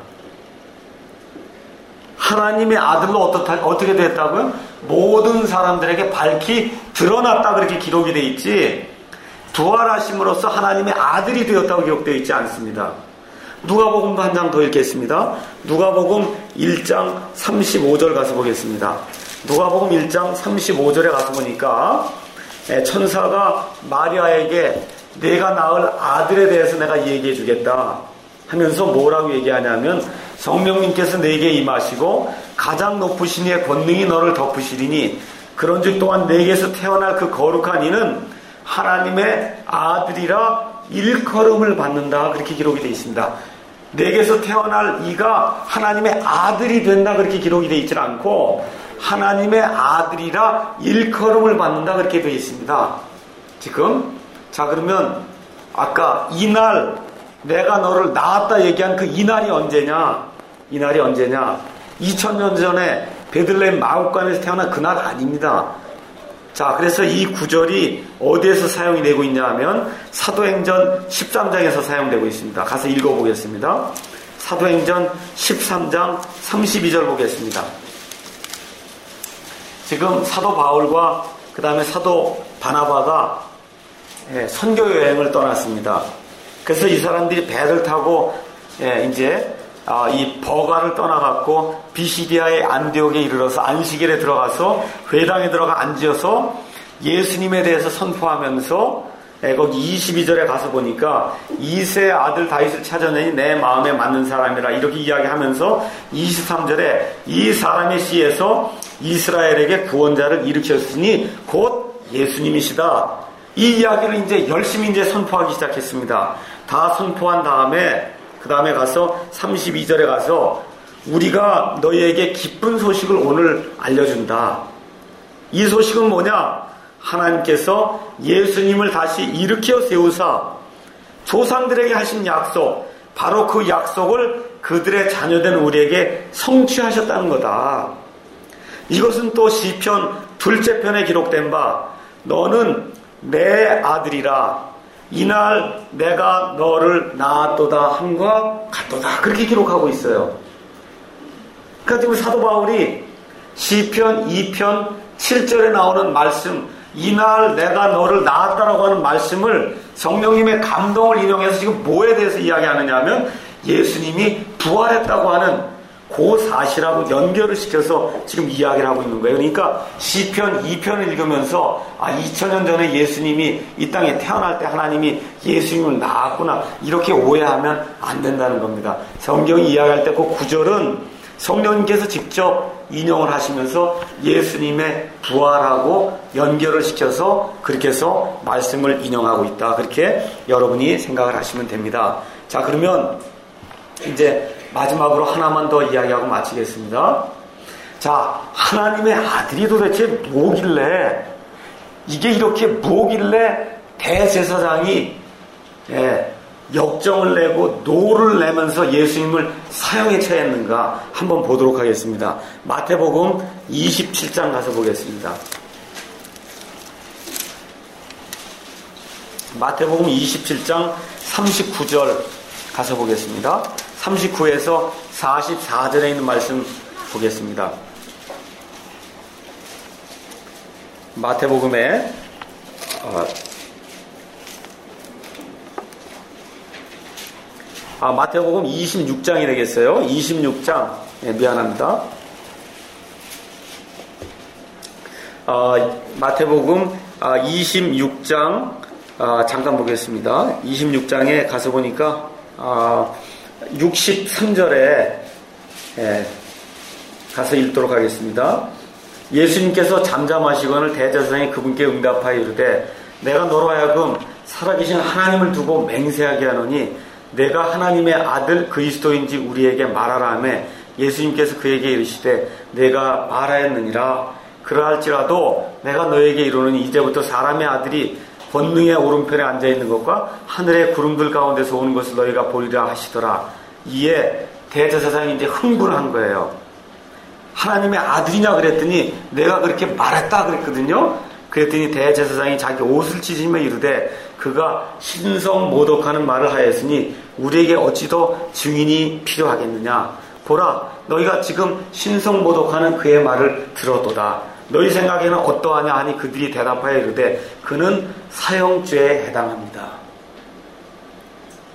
하나님의 아들로 어떻다, 어떻게 됐다고요? 모든 사람들에게 밝히 드러났다 그렇게 기록이 되어 있지 부활하심으로써 하나님의 아들이 되었다고 기록되어 있지 않습니다. 누가복음도 한 장 더 읽겠습니다. 누가복음 일 장 삼십오 절 가서 보겠습니다. 누가복음 일 장 삼십오 절에 가서 보니까 천사가 마리아에게 내가 낳을 아들에 대해서 내가 얘기해 주겠다 하면서 뭐라고 얘기하냐면, 성령님께서 내게 임하시고 가장 높으신 이의 권능이 너를 덮으시리니 그런즉 또한 내게서 태어날 그 거룩한 이는 하나님의 아들이라 일컬음을 받는다. 그렇게 기록이 되어 있습니다. 내게서 태어날 이가 하나님의 아들이 된다. 그렇게 기록이 되어 있지 않고 하나님의 아들이라 일컬음을 받는다. 그렇게 되어 있습니다. 지금 자 그러면 아까 이날 내가 너를 낳았다 얘기한 그 이날이 언제냐? 이날이 언제냐? 이천 년 전에 베들레헴 마구간에서 태어난 그날 아닙니다. 자, 그래서 이 구절이 어디에서 사용이 되고 있냐 하면 사도행전 십삼 장에서 사용되고 있습니다. 가서 읽어보겠습니다. 사도행전 십삼 장 삼십이 절 보겠습니다. 지금 사도 바울과 그 다음에 사도 바나바가 선교 여행을 떠났습니다. 그래서 이 사람들이 배를 타고 이제 이 버가를 떠나갔고 비시디아의 안디옥에 이르러서 안식일에 들어가서 회당에 들어가 앉아서 예수님에 대해서 선포하면서 거기 이십이 절에 가서 보니까 이새의 아들 다윗을 찾아내니 내 마음에 맞는 사람이라 이렇게 이야기하면서 이십삼 절에 이 사람의 씨에서 이스라엘에게 구원자를 일으켰으니 곧 예수님이시다. 이 이야기를 이제 열심히 이제 선포하기 시작했습니다. 다 선포한 다음에 그 다음에 가서 삼십이 절에 가서 우리가 너희에게 기쁜 소식을 오늘 알려준다. 이 소식은 뭐냐? 하나님께서 예수님을 다시 일으켜 세우사 조상들에게 하신 약속, 바로 그 약속을 그들의 자녀된 우리에게 성취하셨다는 거다. 이것은 또 시편 둘째 편에 기록된 바 너는 내 아들이라 이날 내가 너를 낳았도다 함과 같도다. 그렇게 기록하고 있어요. 그러니까 지금 사도 바울이 시편 이 편 칠 절에 나오는 말씀, 이날 내가 너를 낳았다라고 하는 말씀을 성령님의 감동을 인용해서 지금 뭐에 대해서 이야기하느냐 하면 예수님이 부활했다고 하는 그 사실하고 연결을 시켜서 지금 이야기를 하고 있는 거예요. 그러니까 시편 이 편을 읽으면서 아 이천 년 전에 예수님이 이 땅에 태어날 때 하나님이 예수님을 낳았구나 이렇게 오해하면 안 된다는 겁니다. 성경이 이야기할 때 그 구절은 성령님께서 직접 인용을 하시면서 예수님의 부활하고 연결을 시켜서 그렇게 해서 말씀을 인용하고 있다. 그렇게 여러분이 생각을 하시면 됩니다. 자, 그러면 이제 마지막으로 하나만 더 이야기하고 마치겠습니다. 자, 하나님의 아들이 도대체 뭐길래, 이게 이렇게 뭐길래 대제사장이 예, 역정을 내고 노를 내면서 예수님을 사형에 처했는가 한번 보도록 하겠습니다. 마태복음 이십칠 장 가서 보겠습니다. 마태복음 이십칠 장 삼십구 절 가서 보겠습니다. 삼십구에서 사십사 절에 있는 말씀 보겠습니다. 마태복음에 어, 아, 마태복음 이십육 장이 되겠어요. 이십육 장. 네, 미안합니다. 어, 마태복음 아, 이십육 장 아, 잠깐 보겠습니다. 이십육 장에 가서 보니까 아, 육십삼 절에 예, 가서 읽도록 하겠습니다. 예수님께서 잠잠하시거늘 대제사장이 그분께 응답하여 이르되 내가 너로 하여금 살아계신 하나님을 두고 맹세하게 하노니 내가 하나님의 아들 그리스도인지 우리에게 말하라 하매 예수님께서 그에게 이르시되 내가 말하였느니라. 그러할지라도 내가 너에게 이르노니 이제부터 사람의 아들이 권능의 오른편에 앉아있는 것과 하늘의 구름들 가운데서 오는 것을 너희가 보리라 하시더라. 이에 대제사장이 이제 흥분한 거예요. 하나님의 아들이냐 그랬더니 내가 그렇게 말했다 그랬거든요. 그랬더니 대제사장이 자기 옷을 찢으며 이르되 그가 신성 모독하는 말을 하였으니 우리에게 어찌 더 증인이 필요하겠느냐. 보라 너희가 지금 신성 모독하는 그의 말을 들었도다. 너희 생각에는 어떠하냐 하니 그들이 대답하여 이르되 그는 사형죄에 해당합니다.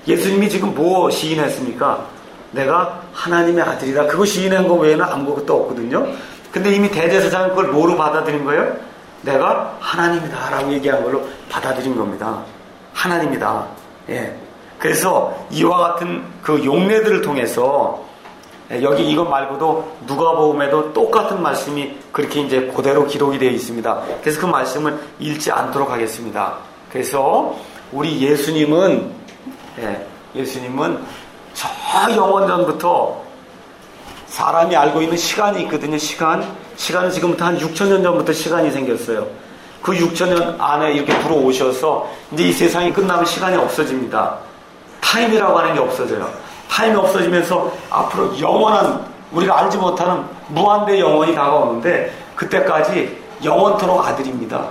예수님이 지금 뭐 시인했습니까? 내가 하나님의 아들이다. 그거 시인한 거 외에는 아무것도 없거든요. 근데 이미 대제사장은 그걸 뭐로 받아들인 거예요? 내가 하나님이다 라고 얘기한 걸로 받아들인 겁니다. 하나님이다. 예. 그래서 이와 같은 그 용례들을 통해서 여기 이것 말고도 누가복음에도 똑같은 말씀이 그렇게 이제 그대로 기록이 되어 있습니다. 그래서 그 말씀을 읽지 않도록 하겠습니다. 그래서 우리 예수님은 예, 예수님은 저 영원 전부터 사람이 알고 있는 시간이 있거든요. 시간. 시간은 지금부터 한 육천 년 전부터 시간이 생겼어요. 그 육천 년 안에 이렇게 들어오셔서 이제 이 세상이 끝나면 시간이 없어집니다. 타임이라고 하는 게 없어져요. 타임이 없어지면서 앞으로 영원한, 우리가 알지 못하는 무한대 영원이 다가오는데 그때까지 영원토록 아들입니다.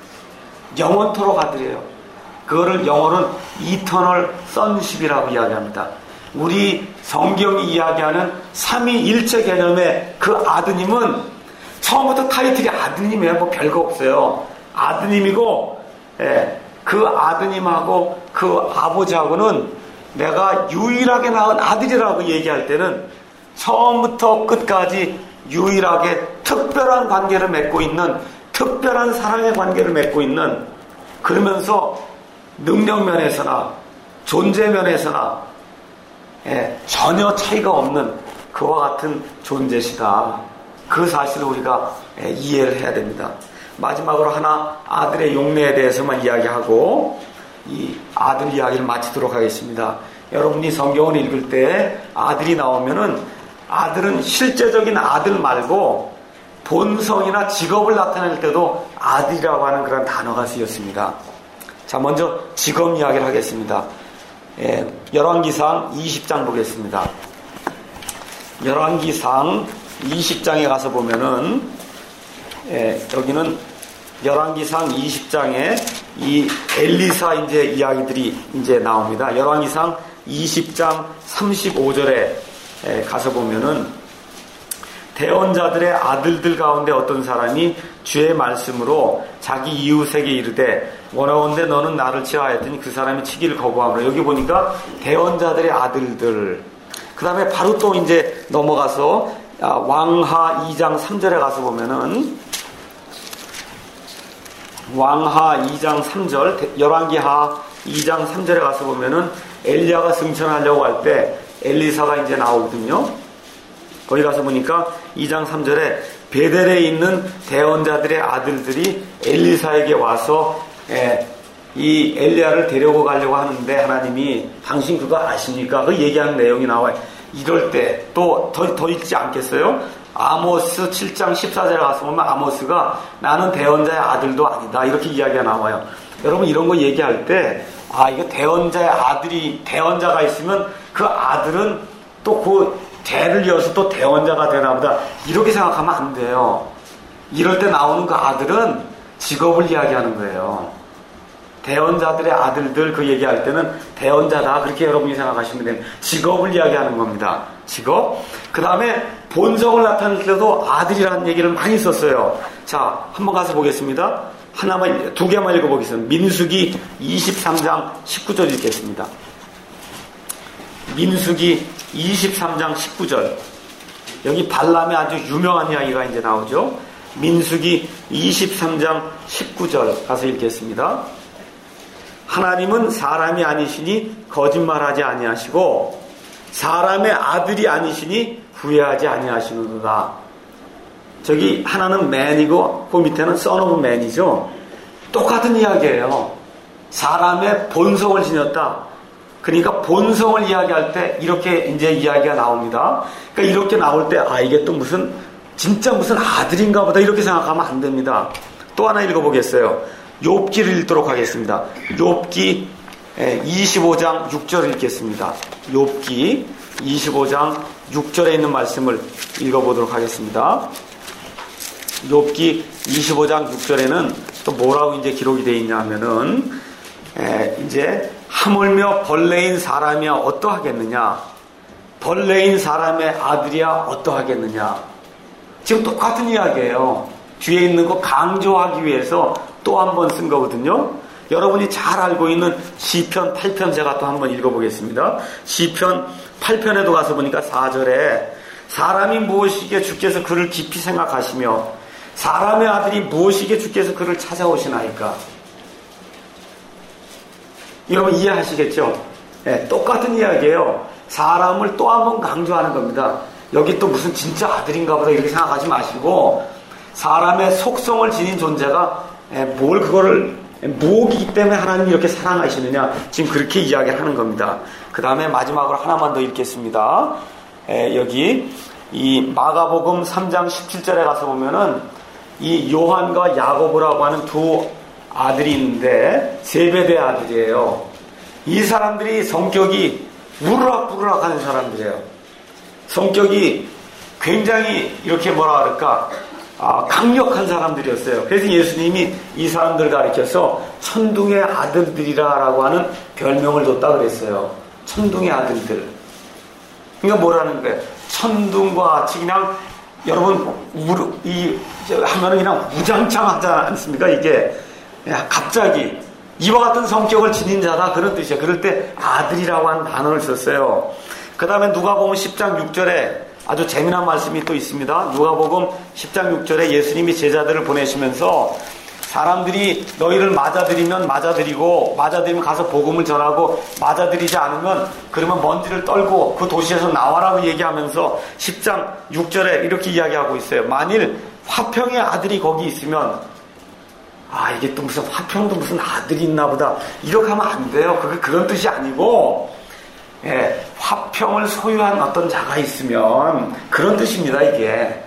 영원토록 아들이에요. 그거를 영어로는 이터널 선십이라고 이야기합니다. 우리 성경이 이야기하는 삼위일체 개념의 그 아드님은 처음부터 타이틀이 아드님이에요. 뭐 별거 없어요. 아드님이고, 예, 그 아드님하고 그 아버지하고는 내가 유일하게 낳은 아들이라고 얘기할 때는 처음부터 끝까지 유일하게 특별한 관계를 맺고 있는, 특별한 사랑의 관계를 맺고 있는, 그러면서 능력면에서나 존재면에서나 예, 전혀 차이가 없는 그와 같은 존재시다. 그 사실을 우리가 예, 이해를 해야 됩니다. 마지막으로 하나 아들의 용례에 대해서만 이야기하고 이 아들 이야기를 마치도록 하겠습니다. 여러분이 성경을 읽을 때 아들이 나오면은 아들은 실제적인 아들 말고 본성이나 직업을 나타낼 때도 아들이라고 하는 그런 단어가 쓰였습니다. 자, 먼저 직업 이야기를 하겠습니다. 예, 열왕기상 이십 장 보겠습니다. 열왕기상 이십 장에 가서 보면은 예, 여기는 열왕기상 이십 장에 이 엘리사 이제 이야기들이 이제 나옵니다. 열왕기상 이십 장 삼십오 절에 예, 가서 보면은 대언자들의 아들들 가운데 어떤 사람이 주의 말씀으로 자기 이웃에게 이르되 원하건대 너는 나를 치하였더니 그 사람이 치기를 거부하므로. 여기 보니까 대언자들의 아들들. 그 다음에 바로 또 이제 넘어가서 왕하 이 장 삼 절에 가서 보면은 왕하 이 장 삼 절, 열왕기하 이 장 삼 절에 가서 보면은 엘리야가 승천하려고 할 때 엘리사가 이제 나오거든요. 거기 가서 보니까 이 장 삼 절에 베델에 있는 대언자들의 아들들이 엘리사에게 와서 예, 이 엘리야를 데려고 가려고 하는데 하나님이 당신 그거 아십니까? 그 얘기하는 내용이 나와요. 이럴 때 또 더, 더 읽지 않겠어요? 아모스 칠 장 십사 절에 가서 보면 아모스가 나는 대언자의 아들도 아니다 이렇게 이야기가 나와요. 여러분 이런 거 얘기할 때 아 이거 대언자의 아들이 대언자가 있으면 그 아들은 또 그 대를 이어서 또 대언자가 되나 보다 이렇게 생각하면 안 돼요. 이럴 때 나오는 그 아들은 직업을 이야기하는 거예요. 대언자들의 아들들 그 얘기할 때는 대언자다 그렇게 여러분이 생각하시면 됩니다. 직업을 이야기하는 겁니다. 직업. 그 다음에 본성을 나타낼 때도 아들이라는 얘기를 많이 썼어요. 자, 한번 가서 보겠습니다. 하나만, 두 개만 읽어보겠습니다. 민수기 이십삼 장 십구 절 읽겠습니다. 민수기 이십삼 장 십구 절. 여기 발람의 아주 유명한 이야기가 이제 나오죠. 민수기 이십삼 장 십구 절 가서 읽겠습니다. 하나님은 사람이 아니시니 거짓말하지 아니하시고 사람의 아들이 아니시니 후회하지 아니하시는도다. 저기 하나는 man이고 그 밑에는 son of man이죠. 똑같은 이야기예요. 사람의 본성을 지녔다. 그러니까 본성을 이야기할 때 이렇게 이제 이야기가 나옵니다. 그러니까 이렇게 나올 때 아 이게 또 무슨 진짜 무슨 아들인가 보다 이렇게 생각하면 안 됩니다. 또 하나 읽어보겠어요. 욥기를 읽도록 하겠습니다. 욥기 이십오 장 육 절 읽겠습니다. 욥기 이십오 장 육 절에 있는 말씀을 읽어보도록 하겠습니다. 욥기 이십오 장 육 절에는 또 뭐라고 이제 기록이 되어 있냐 하면은 에, 이제 하물며 벌레인 사람이야 어떠하겠느냐, 벌레인 사람의 아들이야 어떠하겠느냐. 지금 똑같은 이야기예요. 뒤에 있는 거 강조하기 위해서 또 한 번 쓴 거거든요. 여러분이 잘 알고 있는 시편 팔 편 제가 또 한번 읽어보겠습니다. 시편 팔 편에도 가서 보니까 사 절에 사람이 무엇이기에 주께서 그를 깊이 생각하시며 사람의 아들이 무엇이기에 주께서 그를 찾아오시나이까. 여러분 이해하시겠죠? 네, 똑같은 이야기예요. 사람을 또 한 번 강조하는 겁니다. 여기 또 무슨 진짜 아들인가 보다 이렇게 생각하지 마시고 사람의 속성을 지닌 존재가 뭘 그거를 무엇이기 때문에 하나님이 이렇게 사랑하시느냐 지금 그렇게 이야기를 하는 겁니다. 그 다음에 마지막으로 하나만 더 읽겠습니다. 에, 여기 이 마가복음 삼 장 십칠 절에 가서 보면은 이 요한과 야고보라고 하는 두 아들이 있는데 세베대 아들이에요. 이 사람들이 성격이 우르락부르락 하는 사람들이에요. 성격이 굉장히 이렇게 뭐라 그럴까 아, 강력한 사람들이었어요. 그래서 예수님이 이 사람들 가리켜서 천둥의 아들들이라고 하는 별명을 줬다 그랬어요. 천둥의 아들들. 그러니까 뭐라는 거예요? 천둥과 같이 그냥 여러분 우르, 이 하면은 그냥 우장창 하지 않습니까? 이게 갑자기 이와 같은 성격을 지닌 자다 그런 뜻이에요. 그럴 때 아들이라고 하는 단어를 썼어요. 그 다음에 누가복음 십 장 육 절에 아주 재미난 말씀이 또 있습니다. 누가복음 십 장 육 절에 예수님이 제자들을 보내시면서 사람들이 너희를 맞아들이면 맞아들이고 맞아들이면 가서 복음을 전하고 맞아들이지 않으면 그러면 먼지를 떨고 그 도시에서 나와라고 얘기하면서 십 장 육 절에 이렇게 이야기하고 있어요. 만일 화평의 아들이 거기 있으면 아 이게 또 무슨 화평도 무슨 아들이 있나 보다 이렇게 하면 안 돼요. 그게 그런 뜻이 아니고 예, 화평을 소유한 어떤 자가 있으면 그런 뜻입니다. 이게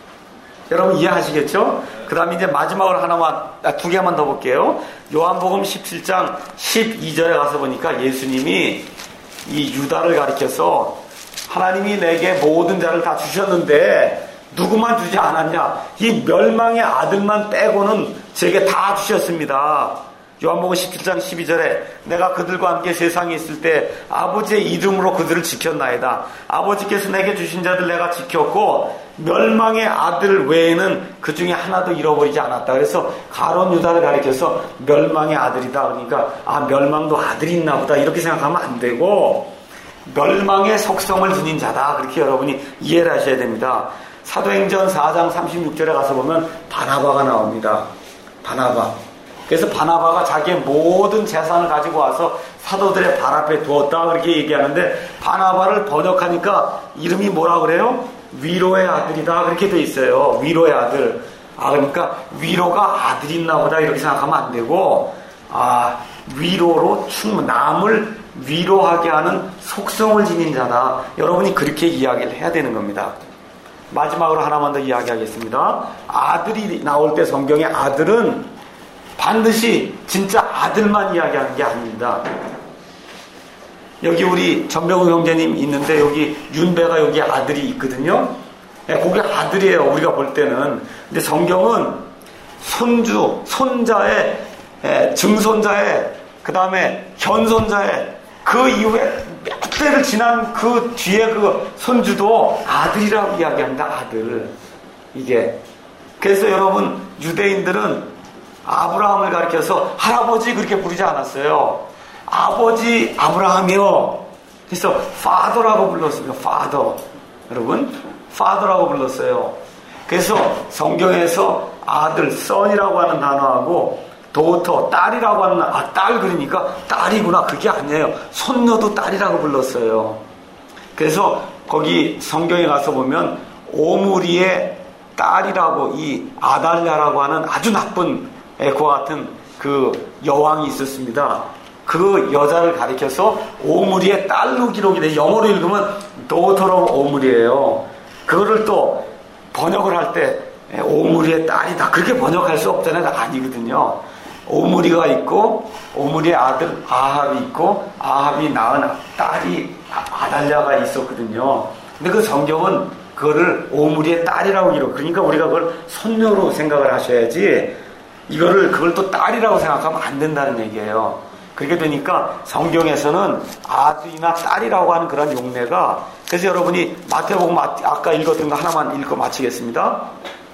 여러분 이해하시겠죠? 그 다음에 이제 마지막으로 하나만 아, 두 개만 더 볼게요. 요한복음 십칠 장 십이 절에 가서 보니까 예수님이 이 유다를 가리켜서 하나님이 내게 모든 자를 다 주셨는데 누구만 주지 않았냐? 이 멸망의 아들만 빼고는 제게 다 주셨습니다. 요한복음 십칠 장 십이 절에 내가 그들과 함께 세상에 있을 때 아버지의 이름으로 그들을 지켰나이다. 아버지께서 내게 주신 자들 내가 지켰고 멸망의 아들 외에는 그 중에 하나도 잃어버리지 않았다. 그래서 가룟 유다를 가리켜서 멸망의 아들이다. 그러니까 아 멸망도 아들이 있나 보다 이렇게 생각하면 안 되고 멸망의 속성을 지닌 자다. 그렇게 여러분이 이해를 하셔야 됩니다. 사도행전 사 장 삼십육 절에 가서 보면 바나바가 나옵니다. 바나바. 그래서 바나바가 자기의 모든 재산을 가지고 와서 사도들의 발 앞에 두었다 그렇게 얘기하는데 바나바를 번역하니까 이름이 뭐라 그래요? 위로의 아들이다 그렇게 돼 있어요. 위로의 아들. 아 그러니까 위로가 아들이 있나 보다 이렇게 생각하면 안 되고 아 위로로 충분 남을 위로하게 하는 속성을 지닌 자다. 여러분이 그렇게 이야기를 해야 되는 겁니다. 마지막으로 하나만 더 이야기하겠습니다. 아들이 나올 때 성경의 아들은 반드시 진짜 아들만 이야기하는 게 아닙니다. 여기 우리 전병우 형제님 있는데 여기 윤배가 여기 아들이 있거든요. 예, 그게 아들이에요. 우리가 볼 때는. 근데 성경은 손주, 손자의 예, 증손자의 그 다음에 현손자의 그 이후에 몇 대를 지난 그 뒤에 그 손주도 아들이라고 이야기합니다. 아들. 이게. 그래서 여러분 유대인들은 아브라함을 가리켜서 할아버지 그렇게 부르지 않았어요. 아버지 아브라함이요. 그래서 father라고 불렀습니다. father. 여러분 father라고 불렀어요. 그래서 성경에서 아들, son이라고 하는 단어하고 daughter, 딸이라고 하는 아, 딸 그러니까 딸이구나. 그게 아니에요. 손녀도 딸이라고 불렀어요. 그래서 거기 성경에 가서 보면 오므리의 딸이라고 이 아달랴라고 하는 아주 나쁜 그와 같은 그 여왕이 있었습니다. 그 여자를 가리켜서 오므리의 딸로 기록이 돼. 영어로 읽으면 daughter of 오므리예요. 그거를 또 번역을 할 때 오므리의 딸이다. 그렇게 번역할 수 없잖아요. 아니거든요. 오므리가 있고 오므리의 아들 아합이 있고 아합이 낳은 딸이 아달랴가 있었거든요. 근데 그 성경은 그거를 오므리의 딸이라고 기록. 그러니까 우리가 그걸 손녀로 생각을 하셔야지 이거를 그걸 또 딸이라고 생각하면 안 된다는 얘기예요. 그렇게 되니까 성경에서는 아들이나 딸이라고 하는 그런 용례가 그래서 여러분이 마태복음 아까 읽었던 거 하나만 읽고 마치겠습니다.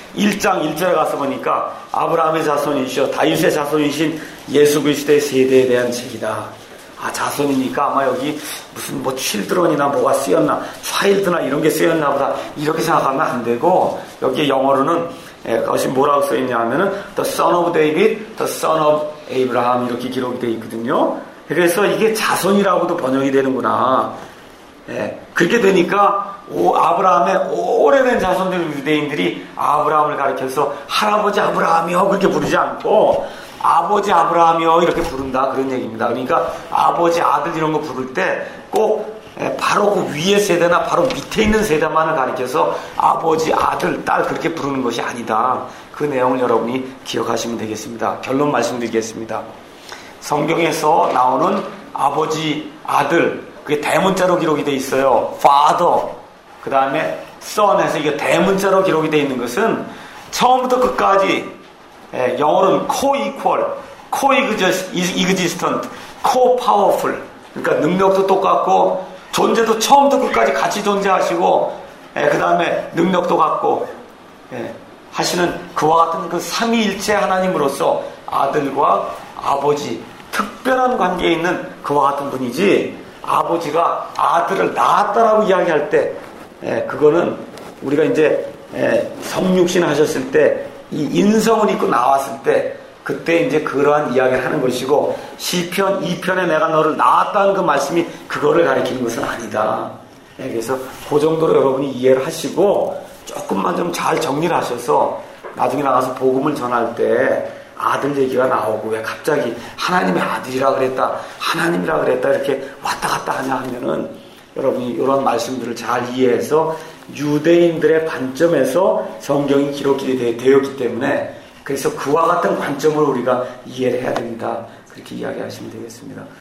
일 장 일 절에 가서 보니까 아브라함의 자손이시여 다윗의 자손이신 예수 그리스도의 세대에 대한 책이다. 아, 자손이니까 아마 여기 무슨 뭐 칠드런이나 뭐가 쓰였나, 차일드나 이런 게 쓰였나 보다. 이렇게 생각하면 안 되고, 여기 영어로는 예, 그것이 뭐라고 써있냐 하면은 The son of David, the son of Abraham 이렇게 기록이 되어 있거든요. 그래서 이게 자손이라고도 번역이 되는구나. 예, 그렇게 되니까 오, 아브라함의 오래된 자손들 유대인들이 아브라함을 가리켜서 할아버지 아브라함이요 그렇게 부르지 않고 아버지 아브라함이요 이렇게 부른다 그런 얘기입니다. 그러니까 아버지 아들 이런 거 부를 때 꼭 바로 그 위에 세대나 바로 밑에 있는 세대만을 가리켜서 아버지 아들 딸 그렇게 부르는 것이 아니다. 그 내용을 여러분이 기억하시면 되겠습니다. 결론 말씀드리겠습니다. 성경에서 나오는 아버지 아들 그게 대문자로 기록이 되어 있어요. Father 그 다음에 Son에서 이게 대문자로 기록이 되어 있는 것은 처음부터 끝까지 예, 영어로는 co-equal, co-existent, co-powerful 그러니까 능력도 똑같고 존재도 처음부터 끝까지 같이 존재하시고 예, 그 다음에 능력도 같고 예, 하시는 그와 같은 그 삼위일체 하나님으로서 아들과 아버지 특별한 관계에 있는 그와 같은 분이지 아버지가 아들을 낳았다라고 이야기할 때 예, 그거는 우리가 이제 예, 성육신 하셨을 때 이 인성을 입고 나왔을 때 그때 이제 그러한 이야기를 하는 것이고 시편 이 편에 내가 너를 낳았다는 그 말씀이 그거를 가리키는 것은 아니다. 예, 그래서 그 정도로 여러분이 이해를 하시고 조금만 좀 잘 정리를 하셔서 나중에 나가서 복음을 전할 때 아들 얘기가 나오고 왜 갑자기 하나님의 아들이라 그랬다 하나님이라 그랬다 이렇게 왔다 갔다 하냐 하면은 여러분이 이런 말씀들을 잘 이해해서 유대인들의 관점에서 성경이 기록이 되었기 때문에 그래서 그와 같은 관점으로 우리가 이해를 해야 됩니다. 그렇게 이야기하시면 되겠습니다.